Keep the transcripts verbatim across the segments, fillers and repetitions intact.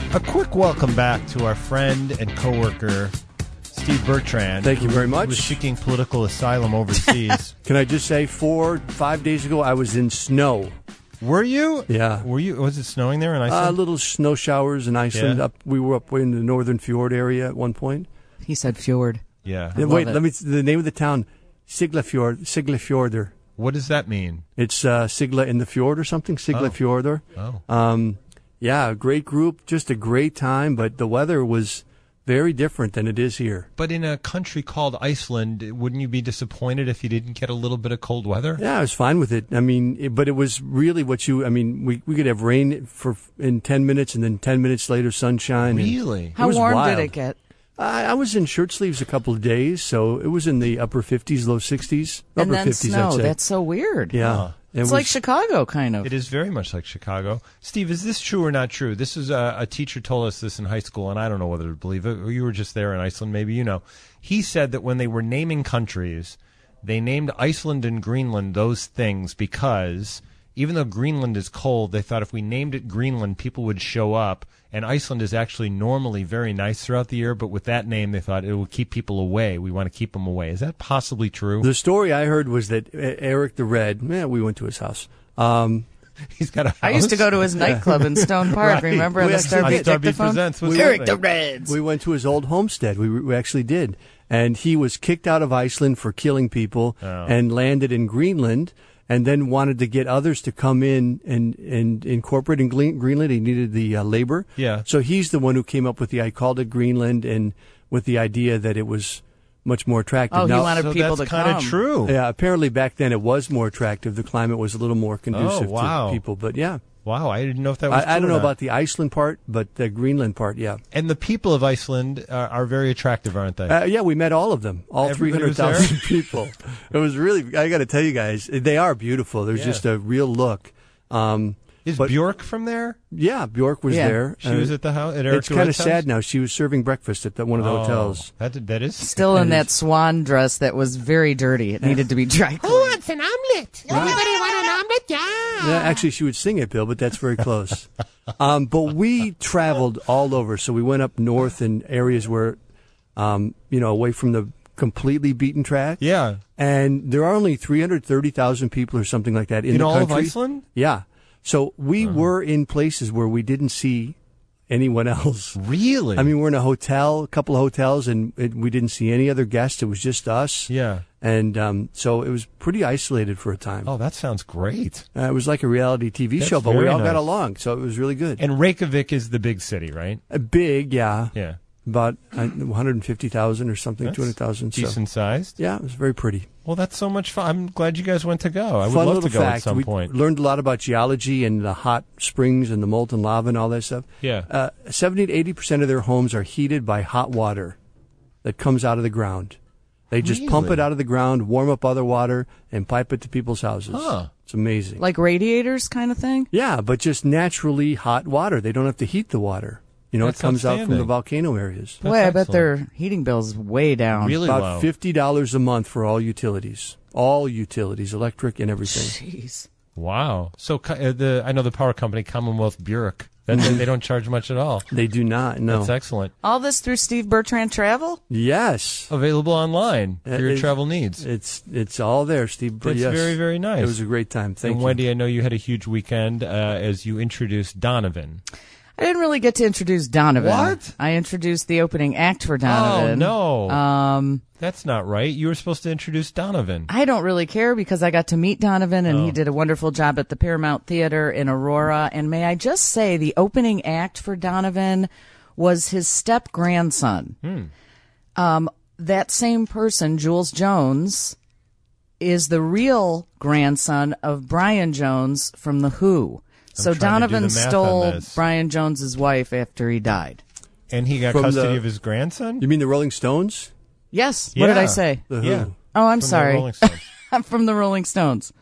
A quick welcome back to our friend and coworker, Steve Bertrand. Thank you very much. Who was seeking political asylum overseas. Can I just say, four, five days ago, I was in snow. Were you? Yeah. Were you? Was it snowing there in Iceland? Uh, little snow showers in Iceland. Yeah. Up, we were up in the northern fjord area at one point. He said fjord. Yeah. Yeah, wait, it. let me. The name of the town, Siglafjord. Siglafjordur. What does that mean? It's uh, Sigla in the fjord or something. Siglafjordur. Oh. Um, yeah, great group, just a great time. But the weather was very different than it is here. But in a country called Iceland, wouldn't you be disappointed if you didn't get a little bit of cold weather? Yeah, I was fine with it. I mean, it, but it was really what you. I mean, we we could have rain for in ten minutes, and then ten minutes later, sunshine. Really? How was warm wild. did it get? I, I was in shirt sleeves a couple of days, so it was in the upper fifties, low sixties. Upper And then fifties, snow. I'd say. That's so weird. Yeah. Huh. It It's was- like Chicago, kind of. It is very much like Chicago. Steve, is this true or not true? This is a, a teacher told us this in high school, and I don't know whether to believe it. You were just there in Iceland, maybe you know. He said that when they were naming countries, they named Iceland and Greenland those things because even though Greenland is cold, they thought if we named it Greenland, people would show up. And Iceland is actually normally very nice throughout the year, but with that name, they thought it would keep people away. We want to keep them away. Is that possibly true? The story I heard was that uh, Eric the Red, yeah, we went to his house. Um, He's got a house. I used to go to his nightclub in Stone Park. Right. Remember We the actually- Starbeat On Starbeat Dictaphone? Presents was Eric something. the Reds. we went to his old homestead. We, we actually did. And he was kicked out of Iceland for killing people Oh. and landed in Greenland and then wanted to get others to come in and, and incorporate in Gle- Greenland. He needed the uh, labor. Yeah. So he's the one who came up with the, I called it Greenland, and with the idea that it was much more attractive. Oh, he Now, wanted So people that's to kind of come. true. yeah, apparently back then it was more attractive. The climate was a little more conducive Oh, wow. to people. But yeah, Wow, I didn't know if that was true I, I don't or know not. about the Iceland part, but the Greenland part, yeah. And the people of Iceland are, are very attractive, aren't they? Uh, yeah, we met all of them, all three Everybody hundred was there? thousand people. It was really, I got to tell you guys, they are beautiful. There's Yeah. just a real look. Um, Is but- Bjork from there? yeah, Bjork was Yeah. there. She was at the house at Eric It's the kind of Red's house? sad now. She was serving breakfast at the, one of the Oh, hotels. That, that is Still in And that swan dress that was very dirty. It needed to be dry cleaned. an omelet? Anybody want an omelet? Yeah. Yeah, actually, she would sing it, Bill, but that's very close. um, but we traveled all over, so we went up north in areas where, um, you know, away from the completely beaten track. Yeah. And there are only three hundred thirty thousand people or something like that in, In the all of country. Iceland? Yeah. So we were in places where we didn't see anyone else. Really? I mean, we're in a hotel, a couple of hotels, and it, we didn't see any other guests. It was just us. yeah. And um, so it was pretty isolated for a time. Oh, that sounds great. Uh, it was like a reality T V That's show, but we very all nice. got along, so it was really good. And Reykjavik is the big city, right? Uh, big, yeah. Yeah. About uh, one hundred fifty thousand or something, That's two hundred thousand. So. Decent sized. Yeah, it was very pretty. Well, that's so much fun. I'm glad you guys went to go. I would Fun love little to go fact. at some we point. learned a lot about geology and the hot springs and the molten lava and all that stuff. Yeah. Uh, seventy to eighty percent of their homes are heated by hot water that comes out of the ground. They just pump Really? it out of the ground, warm up other water, and pipe it to people's houses. Huh. It's amazing. Like radiators kind of thing? yeah, but just naturally hot water. They don't have to heat the water. You know, That's it comes out from the outstanding. volcano areas. That's Boy, I bet excellent. their heating bill's way down. Really About low. fifty dollars a month for all utilities. All utilities, electric and everything. Jeez. Wow. So co- uh, the I know the power company Commonwealth Bjork. That, they don't charge much at all. They do not, no. That's excellent. All this through Steve Bertrand Travel? Yes. Available online for Uh, your it- travel needs. It's it's all there, Steve. But That's yes, very, very nice. It was a great time. Thank and you. Wendy, I know you had a huge weekend uh, as you introduced Donovan. I didn't really get to introduce Donovan. What? I introduced the opening act for Donovan. Oh, no. Um, That's not right. You were supposed to introduce Donovan. I don't really care because I got to meet Donovan and Oh. he did a wonderful job at the Paramount Theater in Aurora. And may I just say, the opening act for Donovan was his step grandson. Hmm. Um, that same person, Jules Jones, is the real grandson of Brian Jones from The Who. So trying to do Donovan the math on stole this. Brian Jones's wife after he died. And he got From custody the- of his grandson? You mean the Rolling Stones? Yes. What did Yeah. I say? The Who. Yeah. Oh, I'm From the sorry. Rolling Stones. I'm from the Rolling Stones.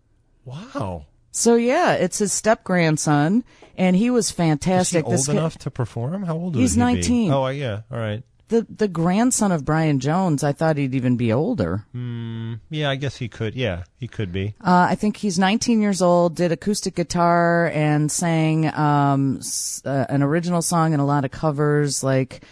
Wow. So yeah, it's his step grandson, and he was Is he fantastic. old This kid- enough to perform? How old He's would he nineteen. be? Oh, uh, yeah. All right. the, the grandson of Brian Jones. I thought he'd even be older. Mm, yeah, I guess he could. Yeah, he could be. Uh, I think he's nineteen years old, did acoustic guitar, and sang um, s- uh, an original song and a lot of covers, like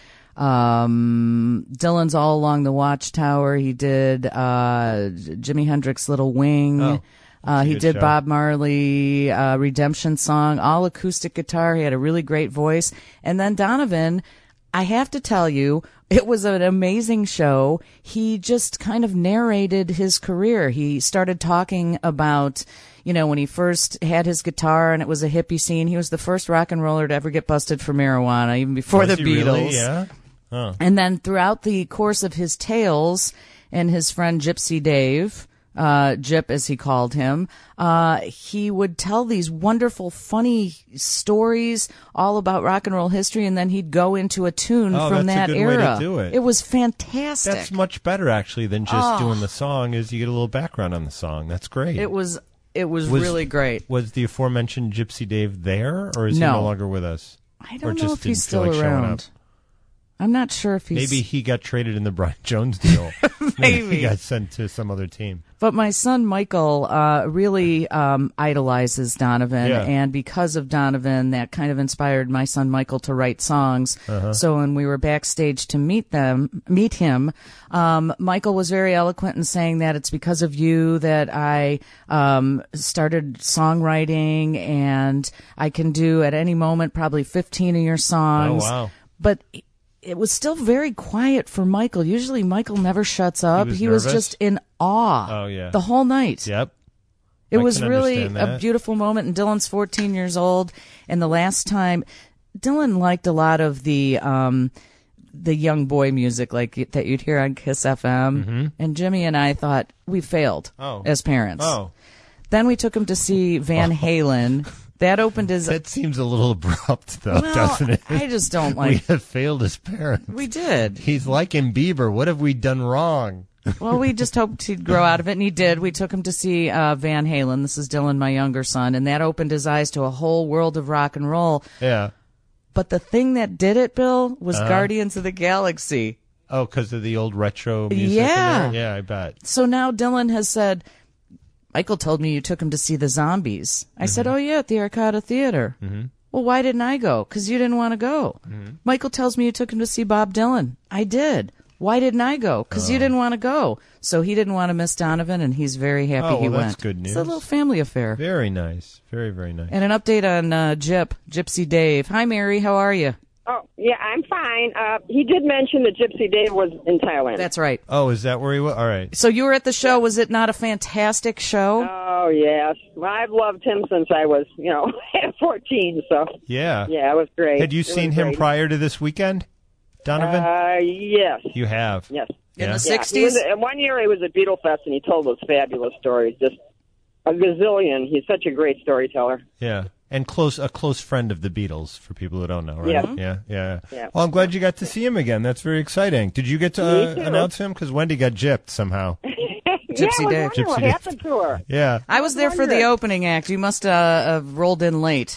um, Dylan's All Along the Watchtower. He did uh, Jimi Hendrix' Little Wing. Oh, uh, he good did show. Bob Marley, uh, Redemption Song, all acoustic guitar. He had a really great voice. And then Donovan, I have to tell you, it was an amazing show. He just kind of narrated his career. He started talking about, you know, when he first had his guitar and it was a hippie scene. He was the first rock and roller to ever get busted for marijuana, even before Was the he Beatles. really? Yeah. Huh. And then throughout the course of his tales and his friend Gypsy Dave, uh, Gyp as he called him, uh, he would tell these wonderful, funny stories all about rock and roll history, and then he'd go into a tune Oh, from that's a that good way to era. do it. was fantastic. That's much better, actually, than just doing the song, is you get a little background on the song. That's great. It was it was, Was- really great. Was the aforementioned Gypsy Dave there, or is No. he no longer with us? I Or don't know just if he's didn't still feel like showing up? around. I'm not sure if he's Maybe he got traded in the Brian Jones deal. Maybe. he got sent to some other team. But my son Michael uh, really um, idolizes Donovan, Yeah. and because of Donovan, that kind of inspired my son Michael to write songs. Uh-huh. So when we were backstage to meet them, meet him, um, Michael was very eloquent in saying that it's because of you that I um, started songwriting, and I can do at any moment probably fifteen of your songs. Oh, wow. But it was still very quiet for Michael. Usually Michael never shuts up. was He was nervous? just in awe Oh, yeah. the whole night. Yep. It I was can really understand a that. beautiful moment. And Dylan's fourteen years old. And the last time, Dylan liked a lot of the um, the young boy music like y- that you'd hear on Kiss F M. And Jimmy and I thought we failed Mm-hmm. Oh. as parents. Oh, Then we took him to see Van Halen. That opened his. that seems a little abrupt, though, well, doesn't it? I just don't we like. have failed as parents. We did. He's like in Bieber. What have we done wrong? Well, we just hoped he'd grow out of it, and he did. We took him to see uh, Van Halen. This is Dylan, my younger son, and that opened his eyes to a whole world of rock and roll. Yeah. But the thing that did it, Bill, was Uh-huh. Guardians of the Galaxy. Oh, because of the old retro music Yeah. in there? Yeah, I bet. So now Dylan has said, Michael told me you took him to see the Zombies. I said, oh, yeah, at the Arcada Theater. Mm-hmm. Well, why didn't I go? Because you didn't want to go. Mm-hmm. Michael tells me you took him to see Bob Dylan. I did. Why didn't I go? Because Oh. you didn't want to go. So he didn't want to miss Donovan, and he's very happy Oh, he well, went. that's good It's a news. little family affair. Very nice. Very, very nice. And an update on uh, Gyp, Gypsy Dave. Hi, Mary. How are you? Oh, yeah, I'm fine. Uh, he did mention that Gypsy Dave was in Thailand. That's right. Oh, is that where he was? All right. So you were at the show. Was it not a fantastic show? Oh, yes. Well, I've loved him since I was, you know, fourteen, so, Yeah. yeah, it was great. Had you It was seen him great. prior to this weekend, Donovan? Uh, yes. you have. Yes. In Yeah. the Yeah, he sixties? was, and one year he was at Beatle Fest, and he told those fabulous stories. Just a gazillion. He's such a great storyteller. Yeah. And close a close friend of the Beatles, for people who don't know, right? Yeah. Yeah, yeah. Yeah. Well, I'm glad you got to see him again. That's very exciting. Did you get to uh, Me too. announce him? Because Wendy got gypped somehow. yeah, Gypsy I was Dave. wondering Gypsy what Dave. happened to her. Yeah. I was there for the wondering. opening act. You must uh, have rolled in late.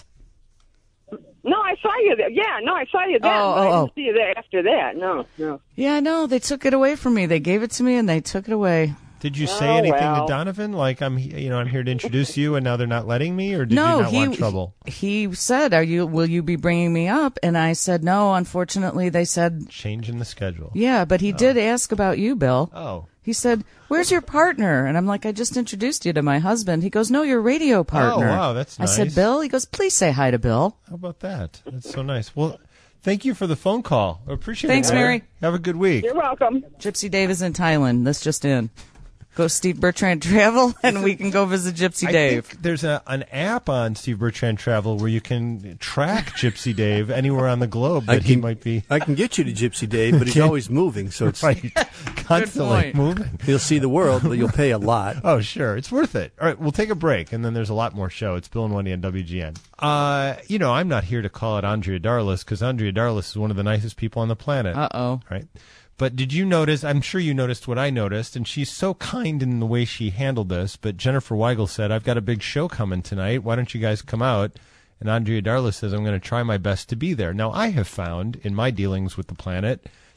No, I saw you there. Yeah, no, I saw you then. Oh, but I oh, didn't see you there after that. No, no. Yeah, no, they took it away from me. They gave it to me, and they took it away. Did you say Oh, anything well. to Donovan? Like I'm, he- you know, I'm here to introduce you, and now they're not letting me, or did no, you not he want trouble? he said, "Are you? Will you be bringing me up?" And I said, "No." Unfortunately, they said, Changing the schedule. "Yeah," but he did ask about you, Bill. Oh. He said, "Where's your partner?" And I'm like, "I just introduced you to my husband." He goes, "No, your radio partner." wow, that's I said, nice. "Bill." He goes, "Please say hi to Bill." How about that? That's so nice. Well, thank you for the phone call. I appreciate Thanks, it. Mary. Have a good week. You're welcome. Gypsy Dave is in Thailand. This just in. Go Steve Bertrand Travel, and we can go visit Gypsy I Dave. think there's a, an app on Steve Bertrand Travel where you can track Gypsy Dave anywhere on the globe I that he can- might be I can get you to Gypsy Dave, but he's Okay. always moving, so it's right, constantly point. moving. you'll see the world, but you'll pay a lot. Oh, sure. It's worth it. All right, we'll take a break, and then there's a lot more show. It's Bill and Wendy on W G N. Uh, you know, I'm not here to call it Andrea Darlis, because Andrea Darlis is one of the nicest people on the planet. Uh-oh. Right? But did you notice, I'm sure you noticed what I noticed, and she's so kind in the way she handled this, but Jennifer Weigel said, I've got a big show coming tonight. Why don't you guys come out? And Andrea Darlis says, I'm going to try my best to be there. Now, I have found, in my dealings with the planet,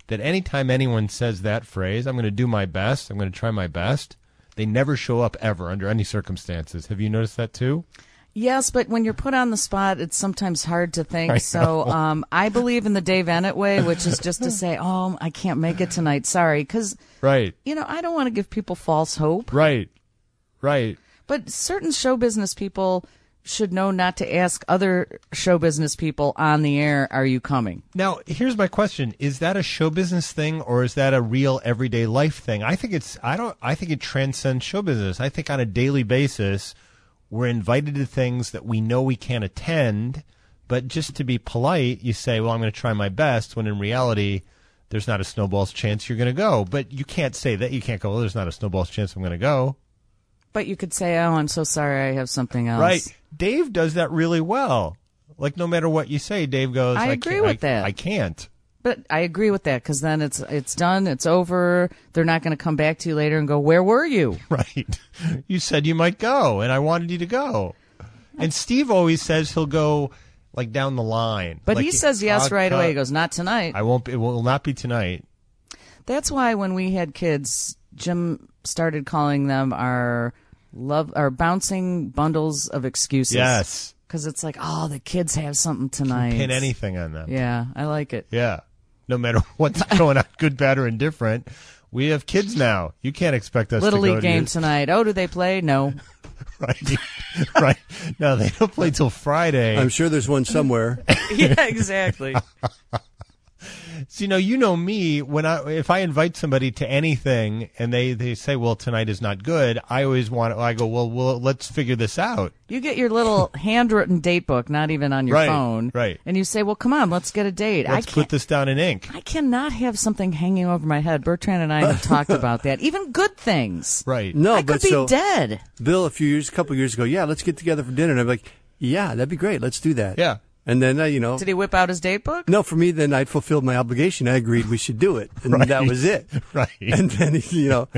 that anytime anyone says that phrase, I'm going to do my best, I'm going to try my best, they never show up ever under any circumstances. Have you noticed that too? Yes, but when you're put on the spot, it's sometimes hard to think. I So um, I believe in the Dave Ennett way, which is just to say, oh, I can't make it tonight. Sorry. Because, Right, you know, I don't want to give people false hope. right, right. But certain show business people should know not to ask other show business people on the air, are you coming? Now, here's my question. Is that a show business thing or is that a real everyday life thing? I think it's I don't I think it transcends show business. I think on a daily basis we're invited to things that we know we can't attend, but just to be polite, you say, well, I'm going to try my best, when in reality there's not a snowball's chance you're going to go. But you can't say that. You can't go, well, there's not a snowball's chance I'm going to go. But you could say, oh, I'm so sorry, I have something else. Right. Dave does that really well. Like, no matter what you say, Dave goes, I I, agree can't, with I, that. I can't. But I agree with that, because then it's it's done, it's over. They're not going to come back to you later and go, where were you? Right. You said you might go, and I wanted you to go. And Steve always says he'll go, like, down the line. But Like, he says yes uh, right away. uh, He goes, not tonight. I won't. It will not be tonight. That's why when we had kids, Jim started calling them our love, our bouncing bundles of excuses. Yes. Because it's like, oh, the kids have something tonight. Pin anything on them. Yeah, I like it. Yeah. No matter what's going on, good, bad, or indifferent, we have kids now. You can't expect us Little to go League to game your- tonight. Oh, do they play? No. Right. Right. No, they don't play till Friday. I'm sure there's one somewhere. Yeah, exactly. So, you know, you know me, when I if I invite somebody to anything and they, they say, well, tonight is not good, I always want I go, well, well, let's figure this out. You get your little handwritten date book, not even on your Right, phone. right. And you say, well, come on, let's get a date. Let's I put can't, this down in ink. I cannot have something hanging over my head. Bertrand and I have talked about that. Even good things. Right. No, I but could be so dead. Bill, a few years, a couple years ago, yeah, let's get together for dinner. And I'm like, yeah, that'd be great. Let's do that. Yeah. And then, uh, you know, Did he whip out his date book? no, for me, then I fulfilled my obligation. I agreed we should do it, and Right. that was it. Right. And then, you know,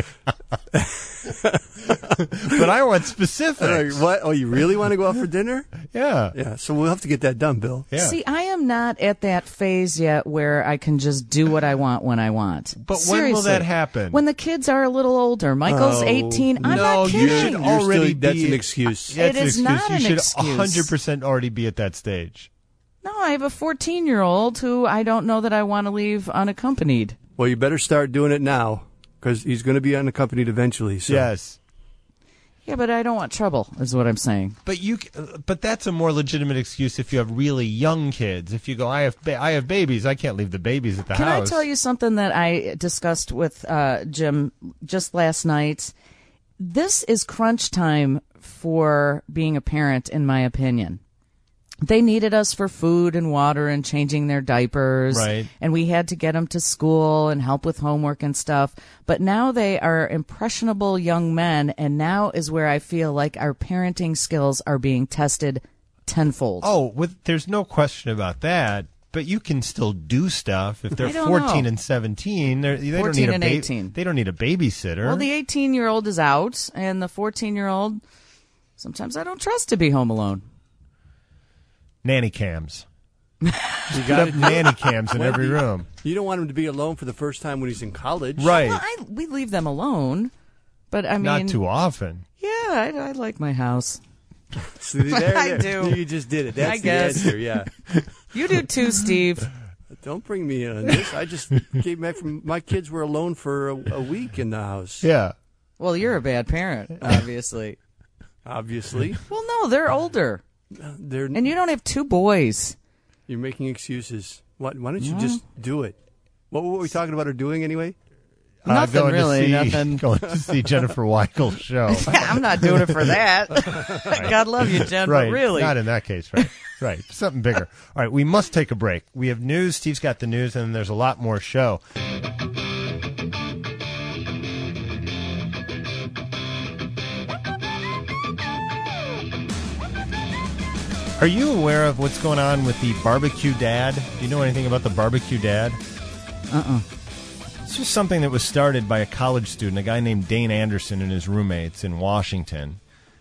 But I want specifics. like, what? Oh, you really want to go out for dinner? Yeah. Yeah. So we'll have to get that done, Bill. Yeah. See, I am not at that phase yet where I can just do what I want when I want. But when will Seriously. that happen? When the kids are a little older. Michael's Oh, eighteen. I'm no, not you kidding. should You're already still, that's be- an excuse. That's It an is excuse. not you an should excuse. one hundred percent already be at that stage. No, I have a fourteen-year-old who I don't know that I want to leave unaccompanied. Well, you better start doing it now because he's going to be unaccompanied eventually. So. Yes. Yeah, but I don't want trouble, is what I'm saying. But you, c- uh, but that's a more legitimate excuse if you have really young kids. If you go, I have, ba- I have babies, I can't leave the babies at the Can house. I tell you something that I discussed with uh, Jim just last night? This is crunch time for being a parent, in my opinion. They needed us for food and water and changing their diapers. Right. And we had to get them to school and help with homework and stuff. But now they are impressionable young men, and now is where I feel like our parenting skills are being tested tenfold. Oh, with, there's no question about that. But you can still do stuff if they're I don't fourteen know. and seventeen. They're, they don't fourteen need a and ba- eighteen. They don't need a babysitter. Well, the eighteen-year-old is out, and the fourteen-year-old, sometimes I don't trust to be home alone. Nanny cams. You You got have nanny cams in every Wendy. room. You don't want him to be alone for the first time when he's in college. Right. Well, I, we leave them alone, but I mean, Not too often. yeah, I, I like my house. See, there, I there. do. You just did it. That's I the guess. answer, yeah. You do too, Steve. Don't bring me in on this. I just came back from, my kids were alone for a, a week in the house. Yeah. Well, you're a bad parent, obviously. Obviously. Well, no, they're older, They're, and you don't have two boys. you're making excuses. Why, why don't you just do it? What were we talking about or doing anyway? Nothing Uh, going really, To see, nothing. Going to see Jennifer Weigel's show. I'm not doing it for that. God love you, Jen, Right. but really. Not in that case, right? Right. Something bigger. All right. We must take a break. We have news. Steve's got the news, and there's a lot more show. Are you aware of what's going on with the barbecue dad? Do you know anything about the barbecue dad? Uh-uh. It's just something that was started by a college student, a guy named Dane Anderson and his roommates in Washington.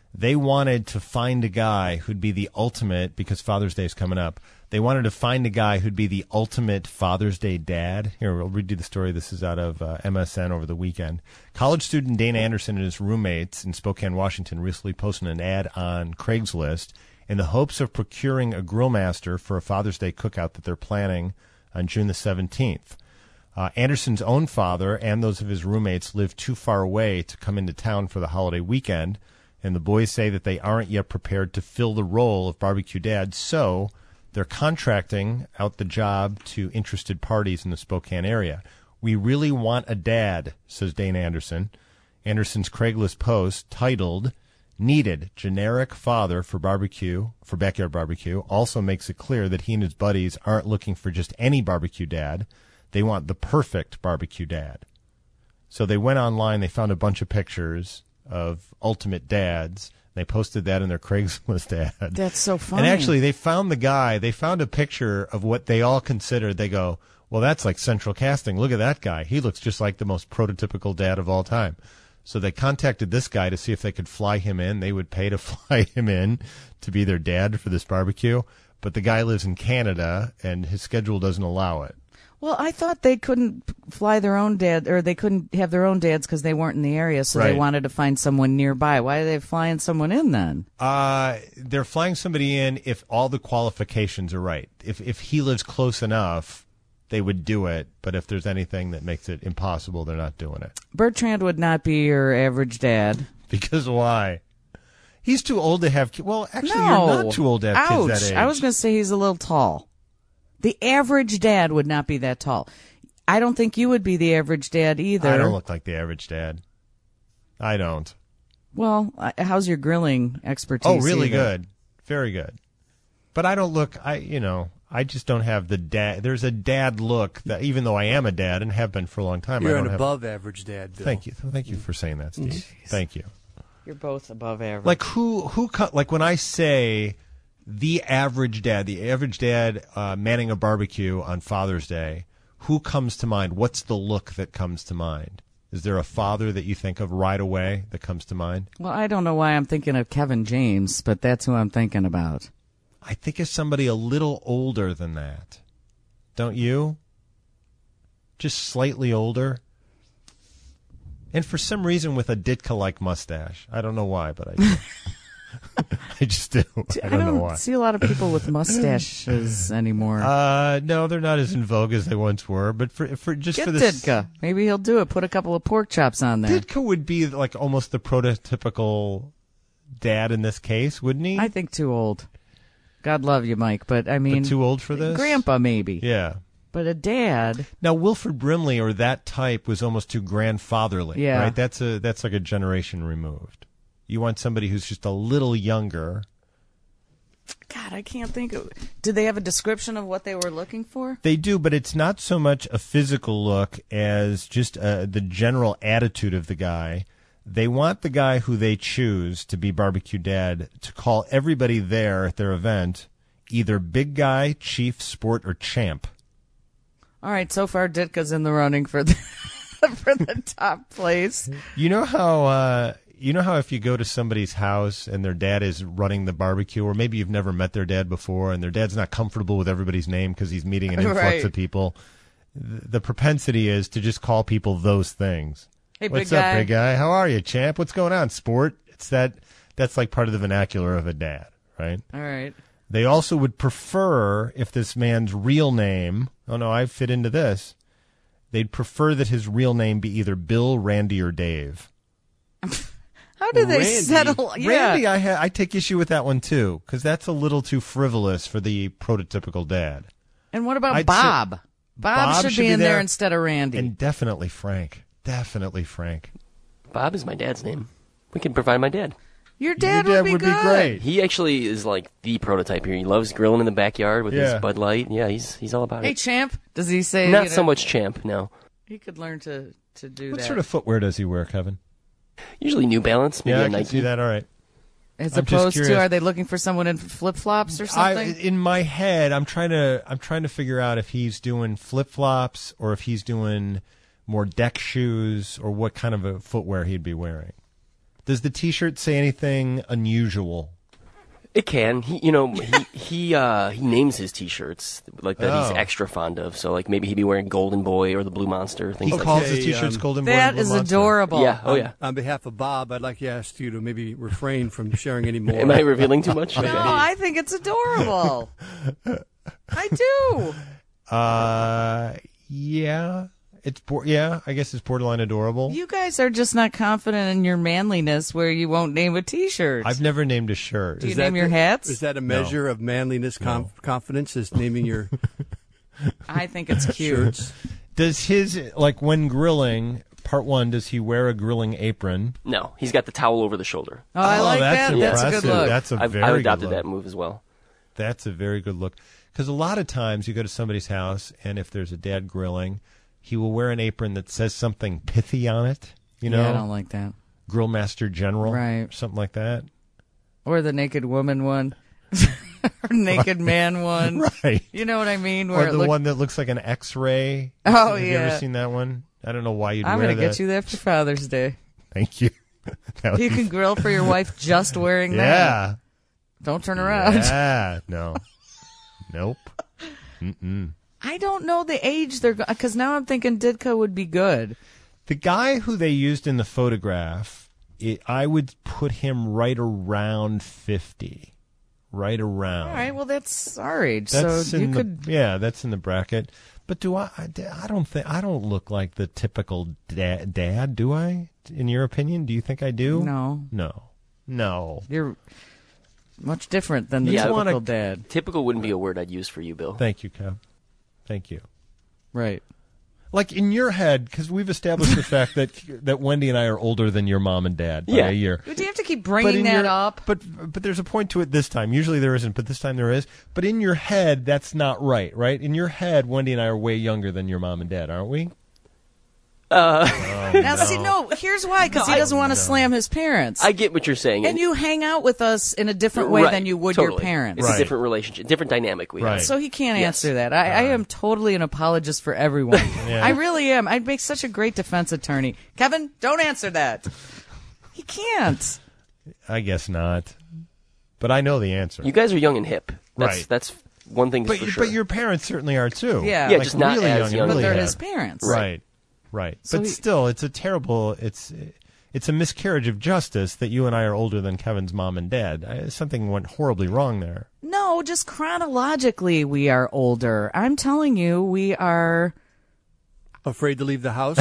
They wanted to find a guy who'd be the ultimate, because Father's Day is coming up, they wanted to find a guy who'd be the ultimate Father's Day dad. Here, we'll read you the story. This is out of uh, M S N over the weekend. College student Dana Anderson and his roommates in Spokane, Washington, recently posted an ad on Craigslist in the hopes of procuring a grill master for a Father's Day cookout that they're planning on June the seventeenth. Uh, Anderson's own father and those of his roommates live too far away to come into town for the holiday weekend, and the boys say that they aren't yet prepared to fill the role of barbecue dad, so they're contracting out the job to interested parties in the Spokane area. We really want a dad, says Dane Anderson. Anderson's Craigslist post, titled Needed Generic Father for Barbecue, for Backyard Barbecue, also makes it clear that he and his buddies aren't looking for just any barbecue dad. They want the perfect barbecue dad. So they went online, they found a bunch of pictures of ultimate dads. They posted that in their Craigslist ad. That's so funny. And actually, they found the guy. They found a picture of what they all considered. They go, well, that's like Central Casting. Look at that guy. He looks just like the most prototypical dad of all time. So they contacted this guy to see if they could fly him in. They would pay to fly him in to be their dad for this barbecue. But the guy lives in Canada, and his schedule doesn't allow it. Well, I thought they couldn't fly their own dad, or they couldn't have their own dads because they weren't in the area, so Right. they wanted to find someone nearby. Why are they flying someone in then? Uh, they're flying somebody in if all the qualifications are right. If if he lives close enough, they would do it. But if there's anything that makes it impossible, they're not doing it. Bertrand would not be your average dad. Because why? He's too old to have kids. Well, actually, no. you're not too old to have Ouch. kids that age. I was going to say he's a little tall. The average dad would not be that tall. I don't think you would be the average dad either. I don't look like the average dad. I don't. Well, uh, how's your grilling expertise? Oh, really either? good. Very good. But I don't look, I you know, I just don't have the dad. There's a dad look that, even though I am a dad and have been for a long time, You're I an don't have. above average dad, Bill. Thank you. Thank you for saying that, Steve. Thank you. You're both above average. Like who who cut like when I say the average dad, the average dad uh, manning a barbecue on Father's Day, who comes to mind? What's the look that comes to mind? Is there a father that you think of right away that comes to mind? Well, I don't know why I'm thinking of Kevin James, but that's who I'm thinking about. I think it's somebody a little older than that. Don't you? Just slightly older. And for some reason with a Ditka-like mustache. I don't know why, but I do. I just do. I don't, know why. see a lot of people with mustaches anymore. Uh, no, they're not as in vogue as they once were. But for for just Get for this, Ditka. Maybe he'll do it. Put a couple of pork chops on there. Ditka would be like almost the prototypical dad in this case, wouldn't he? I think too old. God love you, Mike, but I mean, but too old for this. Grandpa maybe. Yeah. But a dad. Now Wilford Brimley or that type was almost too grandfatherly. Yeah. Right. That's a that's like a generation removed. You want somebody who's just a little younger. God, I can't think of. Did they have a description of what they were looking for? They do, but it's not so much a physical look as just uh, the general attitude of the guy. They want the guy who they choose to be barbecue dad to call everybody there at their event either big guy, chief, sport, or champ. All right, so far Ditka's in the running for the for the top place. You know how uh, you know how if you go to somebody's house and their dad is running the barbecue, or maybe you've never met their dad before, and their dad's not comfortable with everybody's name because he's meeting an influx Right. of people. The propensity is to just call people those things. Hey, What's big up, guy. big guy? How are you, champ? What's going on, sport? It's that. That's like part of the vernacular of a dad, right? All right. They also would prefer if this man's real name. Oh no, I fit into this. They'd prefer that his real name be either Bill, Randy, or Dave. How do they Randy. settle? Yeah. Randy, I ha- I take issue with that one too because that's a little too frivolous for the prototypical dad. And what about I'd Bob? say- Bob, Bob should, should be be in there, there. instead of Randy. And definitely Frank. Definitely Frank. Bob is my dad's name. We can provide my dad. Your dad, Your dad would be would be good. great. He actually is like the prototype here. He loves grilling in the backyard with Yeah. his Bud Light. Yeah, he's he's all about Hey, it. champ. Does he say? Not you know, so much champ, no. He could learn to to do What that. sort of footwear does he wear, Kevin? Usually New Balance, maybe Yeah, a I can Nike. see that. All right. As I'm just opposed to, curious. are they looking for someone in flip flops or I, something? in my head, I'm trying to I'm trying to figure out if he's doing flip flops or if he's doing more deck shoes or what kind of a footwear he'd be wearing. Does the T-shirt say anything unusual? It can. He, you know, he he uh, he names his T-shirts like that. Oh. He's extra fond of. So like maybe he'd be wearing Golden Boy or the Blue Monster. Things He like calls that. his T-shirts um, Golden Boy. That and Blue is Monster. adorable. Yeah. Oh yeah. On behalf of Bob, I'd like to ask you to maybe refrain from sharing any more. Am I revealing too much? No, I think it's adorable. I do. Uh, yeah. It's bor- yeah. I guess it's borderline adorable. You guys are just not confident in your manliness where you won't name a T-shirt. I've never named a shirt. Do you Is that name your the- hats? Is that a measure of manliness, conf- confidence? Is naming your I think it's cute. shirts? Does his like when grilling? Part one. Does he wear a grilling apron? No, he's got the towel over the shoulder. Oh, I Oh, like that's that. That's a impressive. good look. That's a I've, very I've good adopted look. that move as well. That's a very good look. Because a lot of times you go to somebody's house, and if there's a dad grilling, he will wear an apron that says something pithy on it. You know, Yeah, I don't like that. Grill Master General, Right. or something like that. Or the naked woman one. Or naked man one. Right. You know what I mean? Where Or it the look- one that looks like an X-ray. Oh, Have you yeah. ever seen that one? I don't know why you'd I'm wear going to that. get you that for Father's Day. Thank you. That would You be- can grill for your wife just wearing that. yeah. Don't turn around. Yeah. No. Nope. Mm-mm. I don't know the age they're because now I'm thinking Ditka would be good. The guy who they used in the photograph, it, I would put him right around fifty. Right around. All right, well that's our age, That's so in you the, could. yeah, that's in the bracket. But do I? I I don't think I don't look like the typical dad. Dad, do I? In your opinion, do you think I do? No, No. No. you're much different than the Yeah, I typical wanna- dad, Typical wouldn't be a word I'd use for you, Bill. Thank you, Kev. Thank you. right? Like in your head, because we've established the fact that that Wendy and I are older than your mom and dad by Yeah. a year. Do you have to keep But bringing in that your- up? But but there's a point to it this time. Usually there isn't, but this time there is. But in your head, that's not right, right? In your head, Wendy and I are way younger than your mom and dad, aren't we? Uh, Oh, Now, see, no, here's why, because No, he I- doesn't want to slam his parents. I get what you're saying. and you hang out with us in a different way Right, than you would totally. your parents. It's Right. a different relationship, different dynamic we Right. have. So he can't Yes. answer that. I, I am totally an apologist for everyone. Yeah. I really am. I'd make such a great defense attorney. Kevin, don't answer that. He can't. I guess not. But I know the answer. You guys are young and hip. That's, Right. That's one thing but for sure. but your parents certainly are too. Yeah. Yeah, Like, just not really as young and young. But really they're hip. his parents. Right. Right. So but he- still, it's a terrible. It's it's a miscarriage of justice that you and I are older than Kevin's mom and dad. I, something went horribly wrong there. No, just chronologically, we are older. I'm telling you, we are. Afraid to leave the house?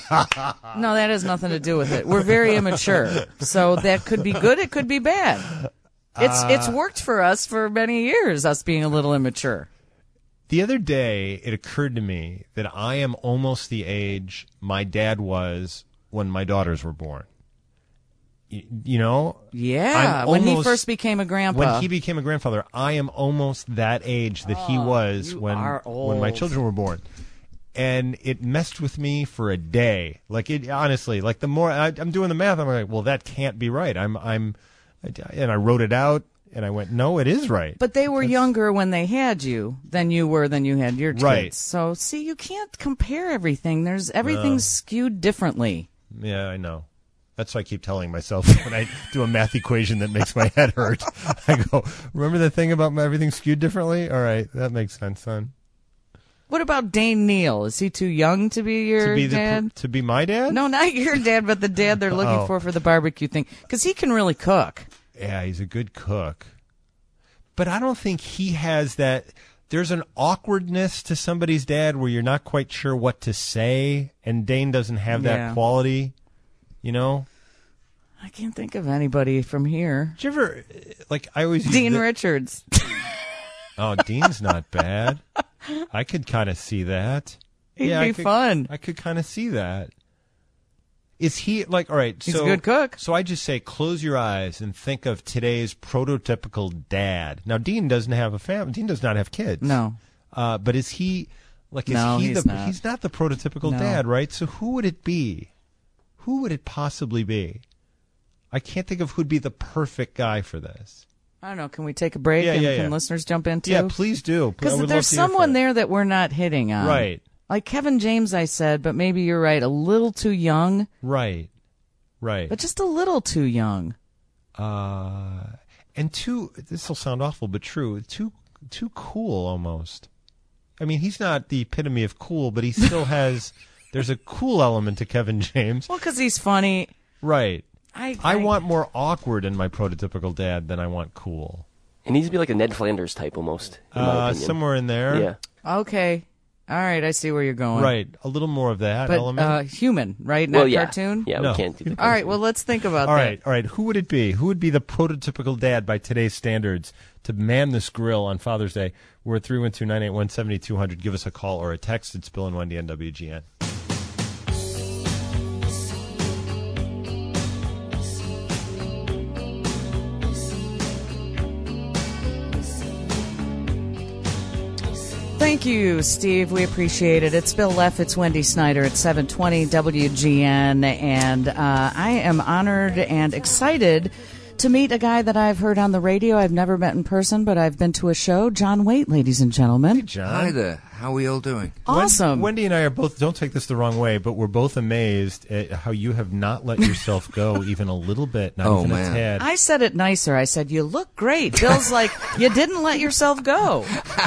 No, that has nothing to do with it. We're very immature. So that could be good, it could be bad. It's it's worked for us for many years, us being a little immature. The other day, it occurred to me that I am almost the age my dad was when my daughters were born. You, you know? Yeah, I'm when he almost- first became a grandpa. When he became a grandfather, I am almost that age that he was you when are when my old. children were born. And it messed with me for a day. Like it honestly, like the more I, I'm doing the math, I'm like, well, that can't be right. I'm I'm, and I wrote it out, and I went, no, it is right. But they were younger when they had you than you were than you had your kids. Right. So see, you can't compare everything. There's everything's skewed differently. Yeah, I know. That's why I keep telling myself when I do a math equation that makes my head hurt. I go, remember the thing about everything skewed differently? All right, that makes sense, son. What about Dane Neal? Is he too young to be your To be the dad? to be my dad? No, not your dad, but the dad they're looking Oh. for for the barbecue thing. Because he can really cook. Yeah, he's a good cook. But I don't think he has that. There's an awkwardness to somebody's dad where you're not quite sure what to say, and Dane doesn't have that Yeah. quality, you know? I can't think of anybody from here. Did you ever, like, I always use Dean the- Richards. Oh, Dean's not bad. I could kind of see that. He'd yeah, I be could- fun. I could kind of see that. Is he like all right? He's so, a good cook. So I just say, close your eyes and think of today's prototypical dad. Now, Dean doesn't have a family. Dean does not have kids. No. Uh, but is he like? Is No, he he's the? not. He's not the prototypical No. dad, right? So who would it be? Who would it possibly be? I can't think of who'd be the perfect guy for this. I don't know. Can we take a break Yeah, and yeah, can yeah. listeners jump in too? Yeah, please do. I Because would love there's to hear someone from it. there that we're not hitting on. Right. Like Kevin James, I said, but maybe you're right. A little too young. Right. Right. but just a little too young. Uh, and too, this will sound awful, but true, too too cool almost. I mean, he's not the epitome of cool, but he still has, there's a cool element to Kevin James. Well, because he's funny. Right. I, I I want more awkward in my prototypical dad than I want cool. He needs to be like a Ned Flanders type almost, in my Uh, opinion. somewhere in there. Yeah. Okay. All right, I see where you're going. Right. A little more of that But element. uh, human, right? Not Well, yeah. cartoon? Yeah, No. we can't do that. All right, well, let's think about All that. right, all right. Who would it be? Who would be the prototypical dad by today's standards to man this grill on Father's Day? We're at three one two, nine eight one, seven two zero zero. Give us a call or a text. It's Bill and Wendy on W G N. Thank you, Steve. We appreciate it. It's Bill Leff. It's Wendy Snyder at seven twenty W G N. And uh, I am honored and excited to meet a guy that I've heard on the radio. I've never met in person, but I've been to a show. John Waite, ladies and gentlemen. John. Hi there. How are we all doing? Awesome. Wendy and I are both, don't take this the wrong way, but we're both amazed at how you have not let yourself go even a little bit, not Oh, even man. a tad. I said it nicer. I said, you look great. Bill's like, you didn't let yourself go.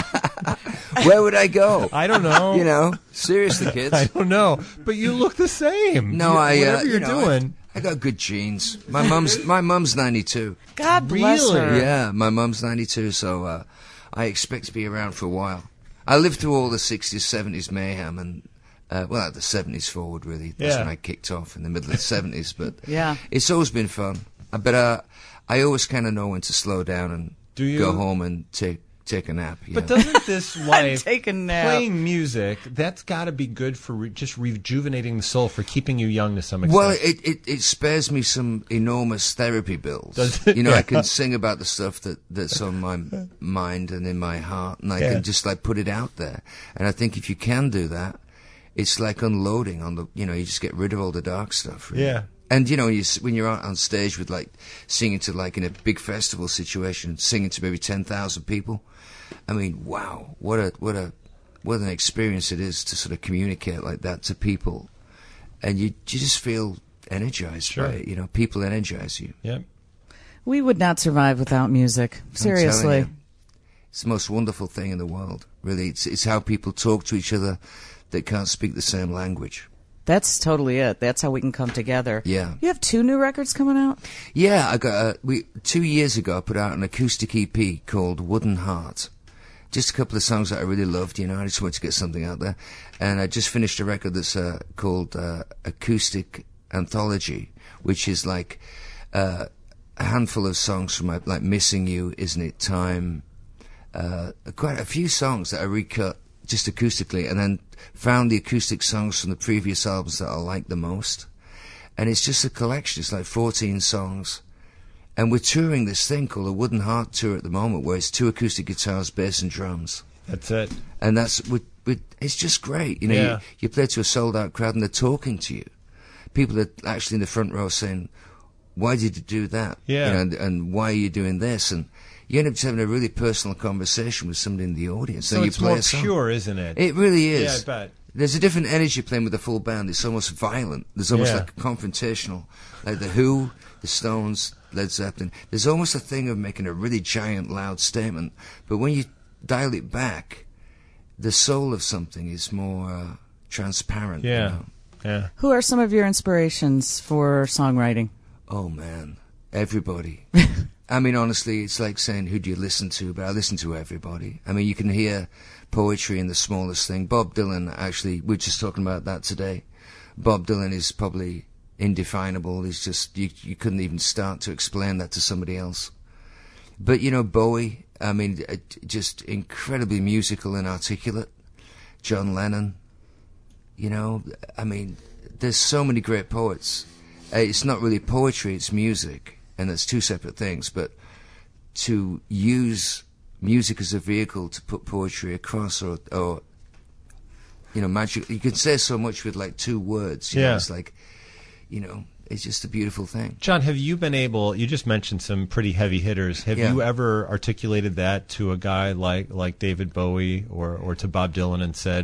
Where would I go? I don't know. You know, seriously, kids. I don't know. But you look the same. No, You- I. Uh, Whatever you you're know, doing. I, I got good genes. My mum's my mum's ninety-two. God bless Really? her. Yeah, my mum's ninety-two, so uh, I expect to be around for a while. I lived through all the sixties, seventies mayhem, and uh, well, the seventies forward really. That's Yeah. when I kicked off in the middle of the seventies. But Yeah. it's always been fun. Uh, But uh, I always kind of know when to slow down and Do you? go home and take take a nap. You But know? doesn't this life, Take a nap. playing music, that's got to be good for re- just rejuvenating the soul, for keeping you young to some extent. Well, it, it, it spares me some enormous therapy bills. Does it? You know, Yeah. I can sing about the stuff that, that's on my mind and in my heart, and I Yeah. can just like put it out there. And I think if you can do that, it's like unloading on the, you know, you just get rid of all the dark stuff. Really. Yeah. And you know, you, s- when you're out on stage with like singing to like in a big festival situation, singing to maybe ten thousand people, I mean, wow, what a what a what an experience it is to sort of communicate like that to people, and you you just feel energized Sure. by it. You know, people energize you. Yep. We would not survive without music. I'm telling Seriously. you, it's the most wonderful thing in the world. Really, it's it's how people talk to each other that can't speak the same language. That's totally it. That's how we can come together. Yeah. You have two new records coming out? Yeah, I got uh, we two years ago I put out an acoustic E P called Wooden Heart. Just a couple of songs that I really loved, you know. I just wanted to get something out there, and I just finished a record that's uh, called uh, Acoustic Anthology, which is like uh, a handful of songs from my, like "Missing You," "Isn't It Time," uh, quite a few songs that I recut just acoustically, and then found the acoustic songs from the previous albums that I liked the most. And it's just a collection. It's like fourteen songs. And we're touring this thing called a Wooden Heart Tour at the moment, where it's two acoustic guitars, bass and drums. That's it. And that's, we, we, it's just great. You know, Yeah. you, you play to a sold-out crowd and they're talking to you. People are actually in the front row saying, why did you do that? Yeah. You know, and, and why are you doing this? And you end up just having a really personal conversation with somebody in the audience. So Then you it's play more a song. pure, isn't it? It really Yeah, is. I bet. There's a different energy playing with the full band. It's almost violent. There's almost Yeah. like confrontational. Like The Who, The Stones, Led Zeppelin. There's almost a thing of making a really giant, loud statement. But when you dial it back, the soul of something is more uh, transparent. you Yeah. know? Yeah. Who are some of your inspirations for songwriting? Oh, man. Everybody. I mean, honestly, it's like saying, who do you listen to? But I listen to everybody. I mean, you can hear poetry in the smallest thing. Bob Dylan, actually, we were just talking about that today. Bob Dylan is probably indefinable. He's just, you, you couldn't even start to explain that to somebody else. But, you know, Bowie, I mean, uh, just incredibly musical and articulate. John Lennon, you know, I mean, there's so many great poets. Uh, it's not really poetry, it's music. And that's two separate things, but to use music as a vehicle to put poetry across, or, or you know, magic, you can say so much with like two words. You Yeah. know, it's like, you know, it's just a beautiful thing. John, have you been able, you just mentioned some pretty heavy hitters. Have Yeah. you ever articulated that to a guy like, like David Bowie or, or to Bob Dylan and said,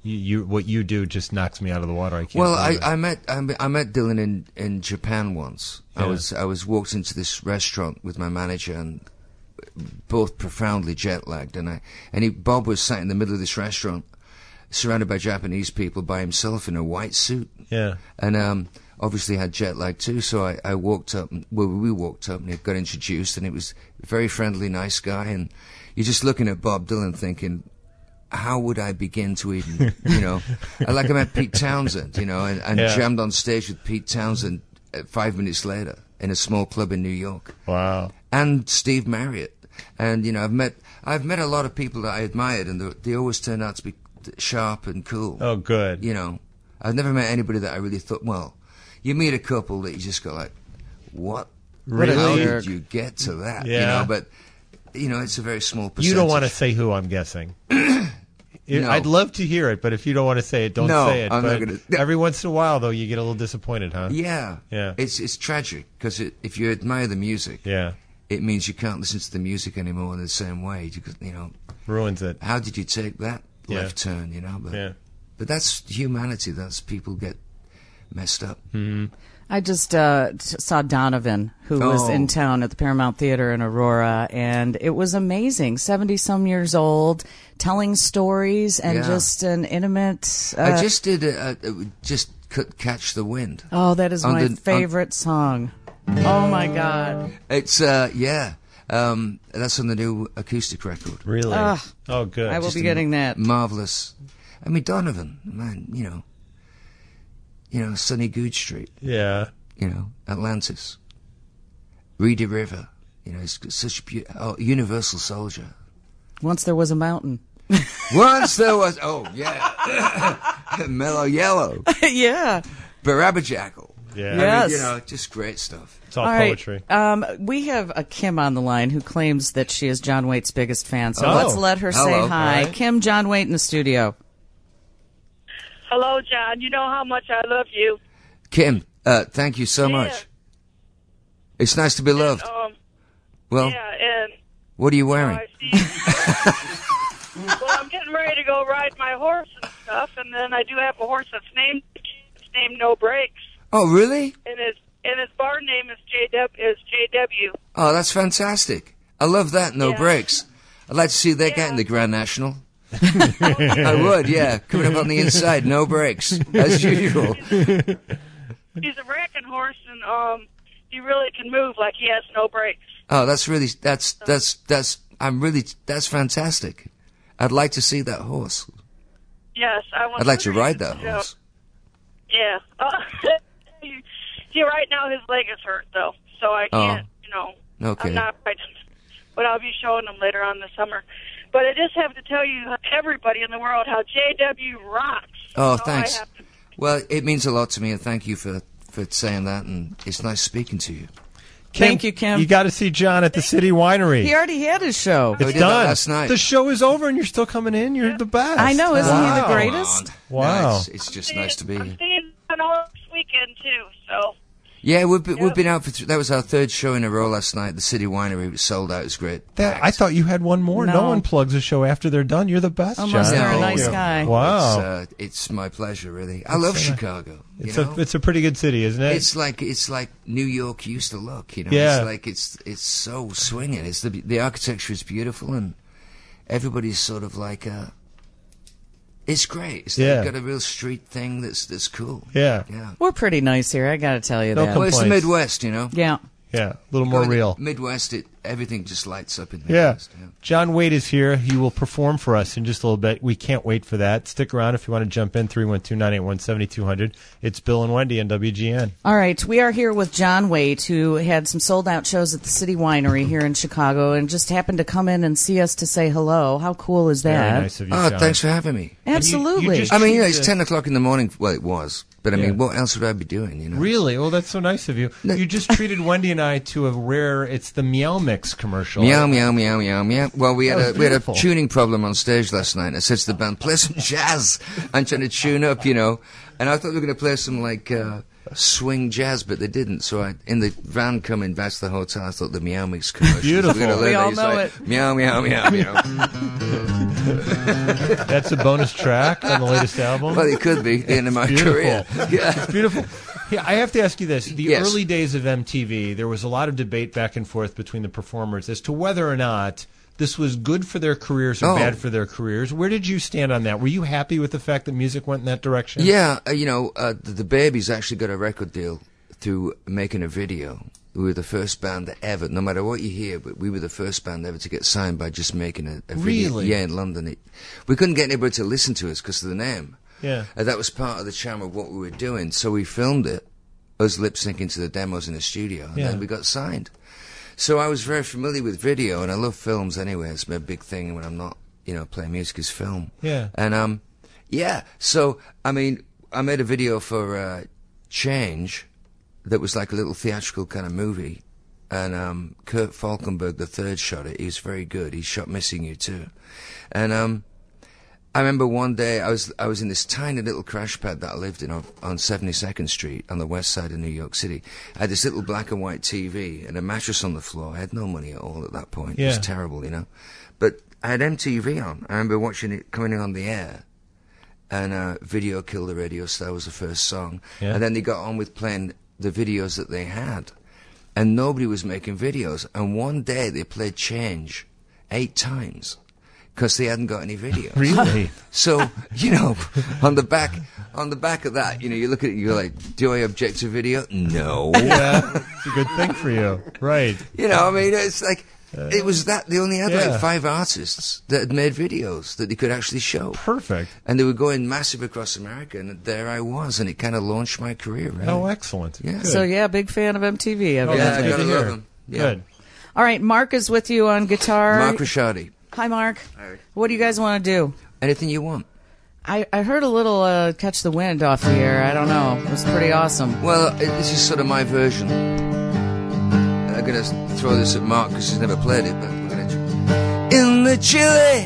you, you what you do just knocks me out of the water. I can't. Well, I, believe it. I met I met- I met Dylan in, in Japan once. I Yeah. was I was walked into this restaurant with my manager and both profoundly jet lagged, and I and he, Bob was sat in the middle of this restaurant, surrounded by Japanese people by himself in a white suit, Yeah. and um, obviously had jet lag too. So I, I walked up, and, well, we walked up, and he got introduced, and it was a very friendly, nice guy, and you're just looking at Bob Dylan, thinking, how would I begin to even, you know, I- like I met Pete Townsend, you know, and, and Yeah. jammed on stage with Pete Townsend uh, five minutes later in a small club in New York, Wow. and Steve Marriott, and you know, I've met I've met a lot of people that I admired, and they, they always turned out to be sharp and cool. Oh, good. You know, I've never met anybody that I really thought. Well, you meet a couple that you just go like, what? Really? How jerk. did you get to that? You Yeah. know, but you know, it's a very small percentage. You don't want to say who, I'm guessing. It- No. I'd love to hear it, but if you don't want to say it, don't No, say it. I'm not But gonna- Every once in a while, though, you get a little disappointed, huh? Yeah, Yeah. It's it's tragic because it, if you admire the music, Yeah. it means you can't listen to the music anymore in the same way. You, could- you know, Ruins it. how did you take that Yeah. left turn? You know, but Yeah. but that's humanity. That's people get messed up. I just uh, t- saw Donovan, who was Oh. in town at the Paramount Theater in Aurora, and it was amazing. seventy-some years old, telling stories, and Yeah. just an intimate... Uh, I just did a, a, a just could catch the wind. oh, that is my on the- on- favorite song. Oh, my God. It's uh yeah, um, that's on the new acoustic record. Really? Ugh. Oh, good. I will Just be a getting that. Marvelous. I mean, Donovan, man, you know, you know, Sunny Good Street, Yeah. you know, Atlantis, Reedy River, you know, it's such a beau- oh, Universal Soldier. Once there was a mountain. Once there was, oh yeah, Mellow Yellow, yeah. Barabbajackal. Yeah. I Yes. mean, you know, just great stuff. It's all, All right. poetry. Um, we have a Kim on the line who claims that she is John Waite's biggest fan. So Oh. let's let her say Hello. hi. All right. Kim, John Waite in the studio. Hello, John. You know how much I love you. Kim, uh, thank you so Yeah. much. It's nice to be loved. Um, Well, yeah, and what are you uh, wearing? I see. Well, I'm getting ready to go ride my horse and stuff, and then I do have a horse that's named it's named No Brakes, Oh, really? and his and his barn name is J W. Is J W. Oh, that's fantastic. I love that. No Yeah. brakes. I'd like to see that guy Yeah. in the Grand National. I would, yeah. Coming up on the inside, no brakes, as usual. He's a wrecking horse, and um, he really can move like he has no brakes. Oh, that's really, that's, that's, that's, I'm really, that's fantastic. I'd like to see that horse. Yes, I want. I'd like to ride that horse. Yeah. Uh, see, right now his leg is hurt though, so I can't. You know, Okay. I'm not riding, but I'll be showing him later on this summer. But I just have to tell you, everybody in the world, how J W rocks. Oh, So I thanks. have to- Well, it means a lot to me, and thank you for, for saying that, and it's nice speaking to you. Thank you, Kim. You got to see John at the City Winery. He already had his show. Oh, we It's did that done. last night. The show is over, and you're still coming in. You're the best. I know, isn't he the Wow. greatest? Wow. No, it's, it's just nice to be I'm here. seeing him all this weekend too. So Yeah, we've been, we've been out for th- that was our third show in a row last night. The City Winery was sold out. It was great. That, Packed. I thought you had one more. No. No. one plugs a show after they're done. You're the best, Unless John. they're a No. nice Yeah. guy. Wow. It's, uh, it's my pleasure, really. I love Chicago. You it's know? a it's a pretty good city, isn't it? It's like it's like New York used to look. You know, Yeah. it's like it's it's so swinging. It's the the architecture is beautiful, and everybody's sort of like uh It's great. It's Yeah. got a real street thing that's that's cool. yeah. Yeah. We're pretty nice here, I got to tell you No that. Well, it's the Complaints. Midwest, you know. Yeah. Yeah. A little Go more in the real. Midwest, it everything just lights up in the Yeah. Midwest. Yeah. John Waite is here. He will perform for us in just a little bit. We can't wait for that. Stick around if you want to jump in, three one two, nine eight one, seven two zero zero. It's Bill and Wendy on W G N. All right, we are here with John Waite, who had some sold-out shows at the City Winery here in Chicago, and just happened to come in and see us to say hello. How cool is that? Very nice of you, Oh, John. thanks for having me. And you- you Absolutely. just- I mean, you know, treat it's the- ten o'clock in the morning. Well, it was, but I Yeah. mean, what else would I be doing? You know. Really? Well, that's so nice of you. No. You just treated Wendy and I to a rare, it's the Meow Mix commercial. Meow, meow, meow, meow, meow. Well, we had That a was we had a beautiful. tuning problem on stage last night. I said to the band, "Play some jazz." I'm trying to tune up, you know. And I thought we were going to play some like uh, swing jazz, but they didn't. So I, in the van coming back to the hotel, I thought the Meow Mix commercial. Beautiful. We're gonna learn We that. all He's know like, it. Meow, meow, meow, meow. That's a bonus track on the latest album. Well, it could be the end of my Beautiful. career. Yeah. It's beautiful. Yeah, I have to ask you this. The Yes. early days of M T V, there was a lot of debate back and forth between the performers as to whether or not this was good for their careers or Oh. bad for their careers. Where did you stand on that? Were you happy with the fact that music went in that direction? Yeah, uh, you know, uh, the, the Babies actually got a record deal through making a video. We were the first band ever, no matter what you hear, but we were the first band ever to get signed by just making a, a video. Really? Yeah, in London. It, we couldn't get anybody to listen to us because of the name. Yeah. And that was part of the charm of what we were doing. So we filmed it, us lip syncing to the demos in the studio, and Yeah. then we got signed. So I was very familiar with video, and I love films anyway. It's my big thing when I'm not, you know, playing music is film. Yeah. And um, yeah. So I mean, I made a video for uh, Change that was like a little theatrical kind of movie, and um, Kurt Falkenberg, the third, shot it. He was very good. He shot Missing You too, and um. I remember one day I was I was in this tiny little crash pad that I lived in on, on seventy-second Street on the west side of New York City. I had this little black and white T V and a mattress on the floor. I had no money at all at that point. It Yeah. was terrible, you know. But I had M T V on. I remember watching it coming on the air. And uh, Video Killed the Radio Star was the first song. Yeah. And then they got on with playing the videos that they had. And nobody was making videos. And one day they played Change eight times. Because they hadn't got any videos. Really? So, you know, on the back on the back of that, you know, you look at it, you're like, do I object to video? No. Yeah. It's a good thing for you. Right. You know, I mean, it's like, it was that, they only had Yeah. like five artists that had made videos that they could actually show. Perfect. And they were going massive across America, and there I was, and it kind of launched my career, really. Oh, excellent. Yeah. Good. So yeah, big fan of M T V. Oh, evidently. Yeah, that's I good gotta to love hear. them. Yeah. Good. All right, Mark is with you on guitar. Mark Rashadi. Hi, Mark. Hi. What do you guys want to do? Anything you want. I, I heard a little uh, Catch the Wind off the air. I don't know. It was pretty awesome. Well, uh, this is sort of my version. I'm going to throw this at Mark because he's never played it, but we're going to... In the chilly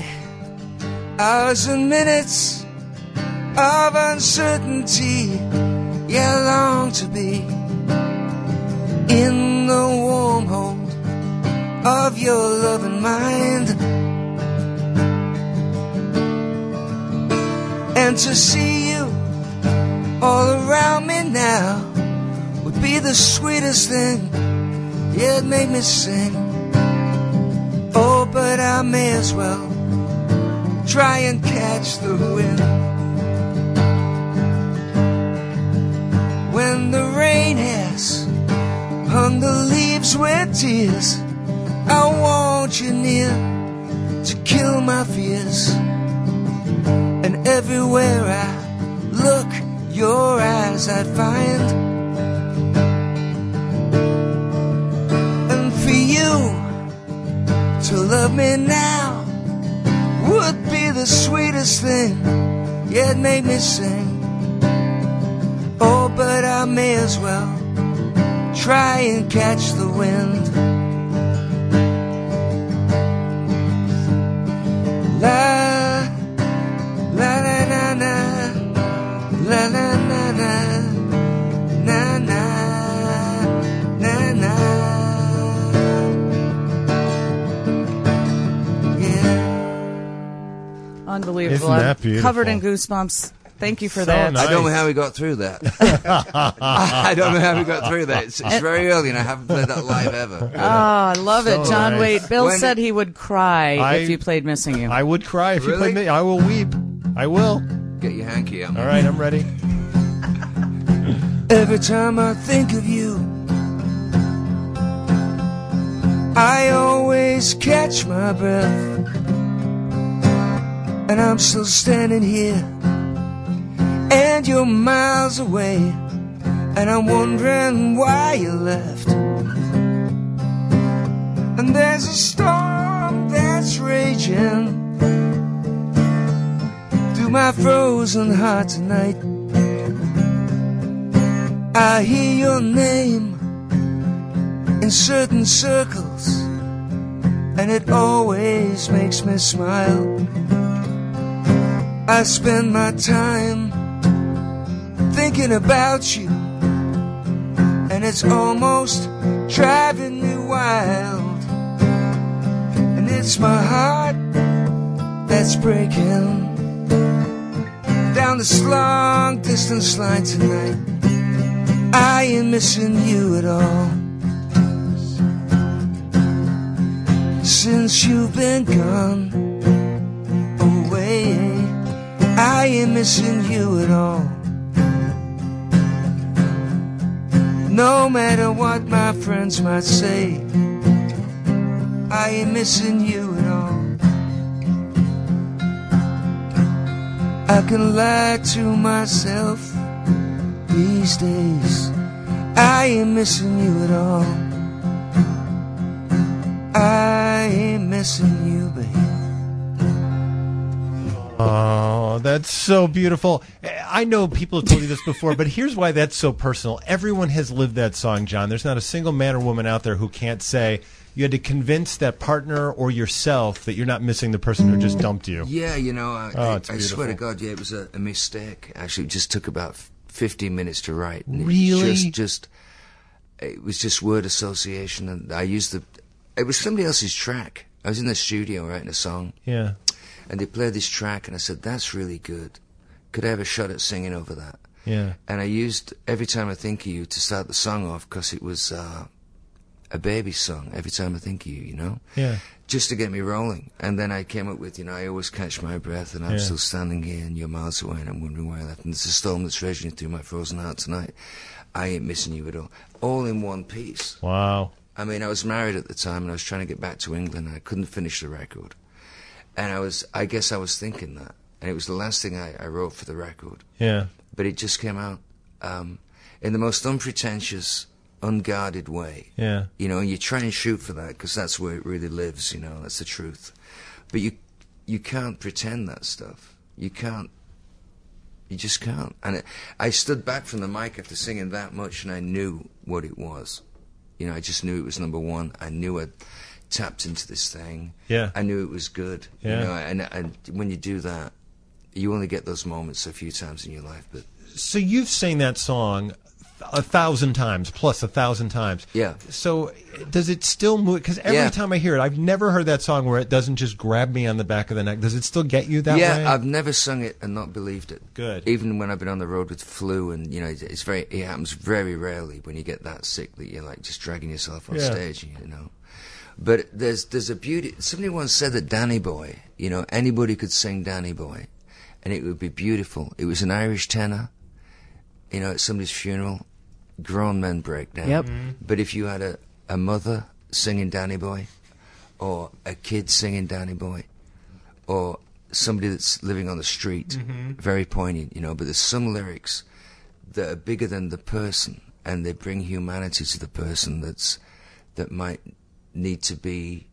hours and minutes of uncertainty, yeah, I long to be in the warm hold of your loving mind, and to see you all around me now would be the sweetest thing. Yeah, it made me sing. Oh, but I may as well try and catch the wind. When the rain has hung the leaves with tears, I want you near to kill my fears. And everywhere I look, your eyes I'd find. And for you to love me now would be the sweetest thing. Yeah, it made me sing. Oh, but I may as well try and catch the wind. La, la, la, la, la, la, la, la, la, na, na, na, na. Yeah. Unbelievable. Isn't that I'm beautiful? Covered in goosebumps. Thank you for So that. nice. I don't know how we got through that. I don't know how we got through that. It's, it's very early, and I haven't played that live ever. Oh, I love So it. John nice. Waite. Bill When- said he would cry I- if you played Missing You. I would cry if you Really? played me. I will weep. I will. Get your hanky out. All right, I'm ready. Every time I think of you, I always catch my breath, and I'm still standing here, and you're miles away, and I'm wondering why you left. And there's a storm that's raging through my frozen heart tonight. I hear your name in certain circles, and it always makes me smile. I spend my time thinking about you and it's almost driving me wild. And it's my heart that's breaking down this long distance line tonight. I ain't missing you at all. Since you've been gone away, I ain't missing you at all. No matter what my friends might say, I ain't missing you at all. I can lie to myself these days, I ain't missing you at all. I ain't missing you, babe. Oh, that's so beautiful. I know people have told you this before, but here's why that's so personal. Everyone has lived that song, John. There's not a single man or woman out there who can't say you had to convince that partner or yourself that you're not missing the person who just dumped you. Yeah, you know, I, oh, I, it's I swear to God, yeah, it was a, a mistake. Actually, it just took about fifteen minutes to write. And Really? It just, just, it was just word association, and I used the. It was somebody else's track. I was in the studio writing a song. Yeah. And they played this track, and I said, "That's really good. Could I have a shot at singing over that?" Yeah. And I used Every Time I Think of You to start the song off because it was uh, a baby song. Every time I think of you, you know. Yeah. Just to get me rolling. And then I came up with, you know, I always catch my breath, and I'm Yeah. still standing here, and you're miles away, and I'm wondering why I left. And there's a storm that's raging through my frozen heart tonight. I ain't missing you at all. All in one piece. Wow. I mean, I was married at the time, and I was trying to get back to England, and I couldn't finish the record. And I was, I guess I was thinking that. And it was the last thing I, I wrote for the record. Yeah. But it just came out um, in the most unpretentious, unguarded way. Yeah. You know, and you try and shoot for that, because that's where it really lives, you know, that's the truth. But you, you can't pretend that stuff. You can't. You just can't. And it, I stood back from the mic after singing that much, and I knew what it was. You know, I just knew it was number one. I knew I'd tapped into this thing. Yeah. I knew it was good. Yeah. You know, and, and when you do that, you only get those moments a few times in your life. But So you've sang that song a thousand times, plus a thousand times. Yeah. So does it still move? Because every Yeah. time I hear it, I've never heard that song where it doesn't just grab me on the back of the neck. Does it still get you that yeah, way? I've never sung it and not believed it. Good. Even when I've been on the road with flu, and you know, it's- it's very. It happens very rarely when you get that sick that you're like just dragging yourself on Yeah. stage. You know. But there's there's a beauty. Somebody once said that Danny Boy, you know, anybody could sing Danny Boy, and it would be beautiful. It was an Irish tenor, you know, at somebody's funeral. Grown men break down. Yep. But if you had a, a mother singing Danny Boy, or a kid singing Danny Boy, or somebody that's living on the street, very poignant, you know, but there's some lyrics that are bigger than the person, and they bring humanity to the person that's that might need to be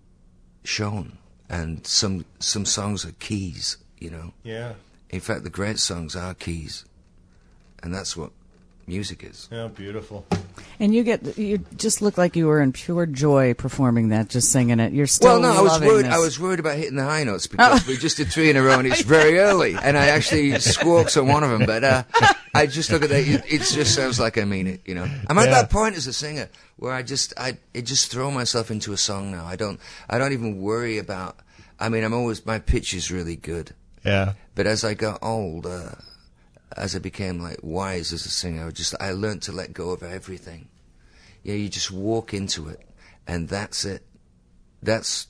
shown. And some some songs are keys, you know. Yeah. In fact, the great songs are keys, and that's what music is. Yeah, beautiful. And you get you just look like you were in pure joy performing that, just singing it. You're still Well, no, I was loving worried. this. I was worried about hitting the high notes because we just did three in a row, and it's very early, and I actually squawked on one of them. But uh, I just look at that; it, it just sounds like I mean it. You know, I'm at Yeah. that point as a singer where I just, I, I just throw myself into a song now. I don't, I don't even worry about. I mean, I'm always my pitch is really good, Yeah. but as I got older, as I became like wise as a singer, I just I learned to let go of everything. Yeah, you just walk into it, and that's it. That's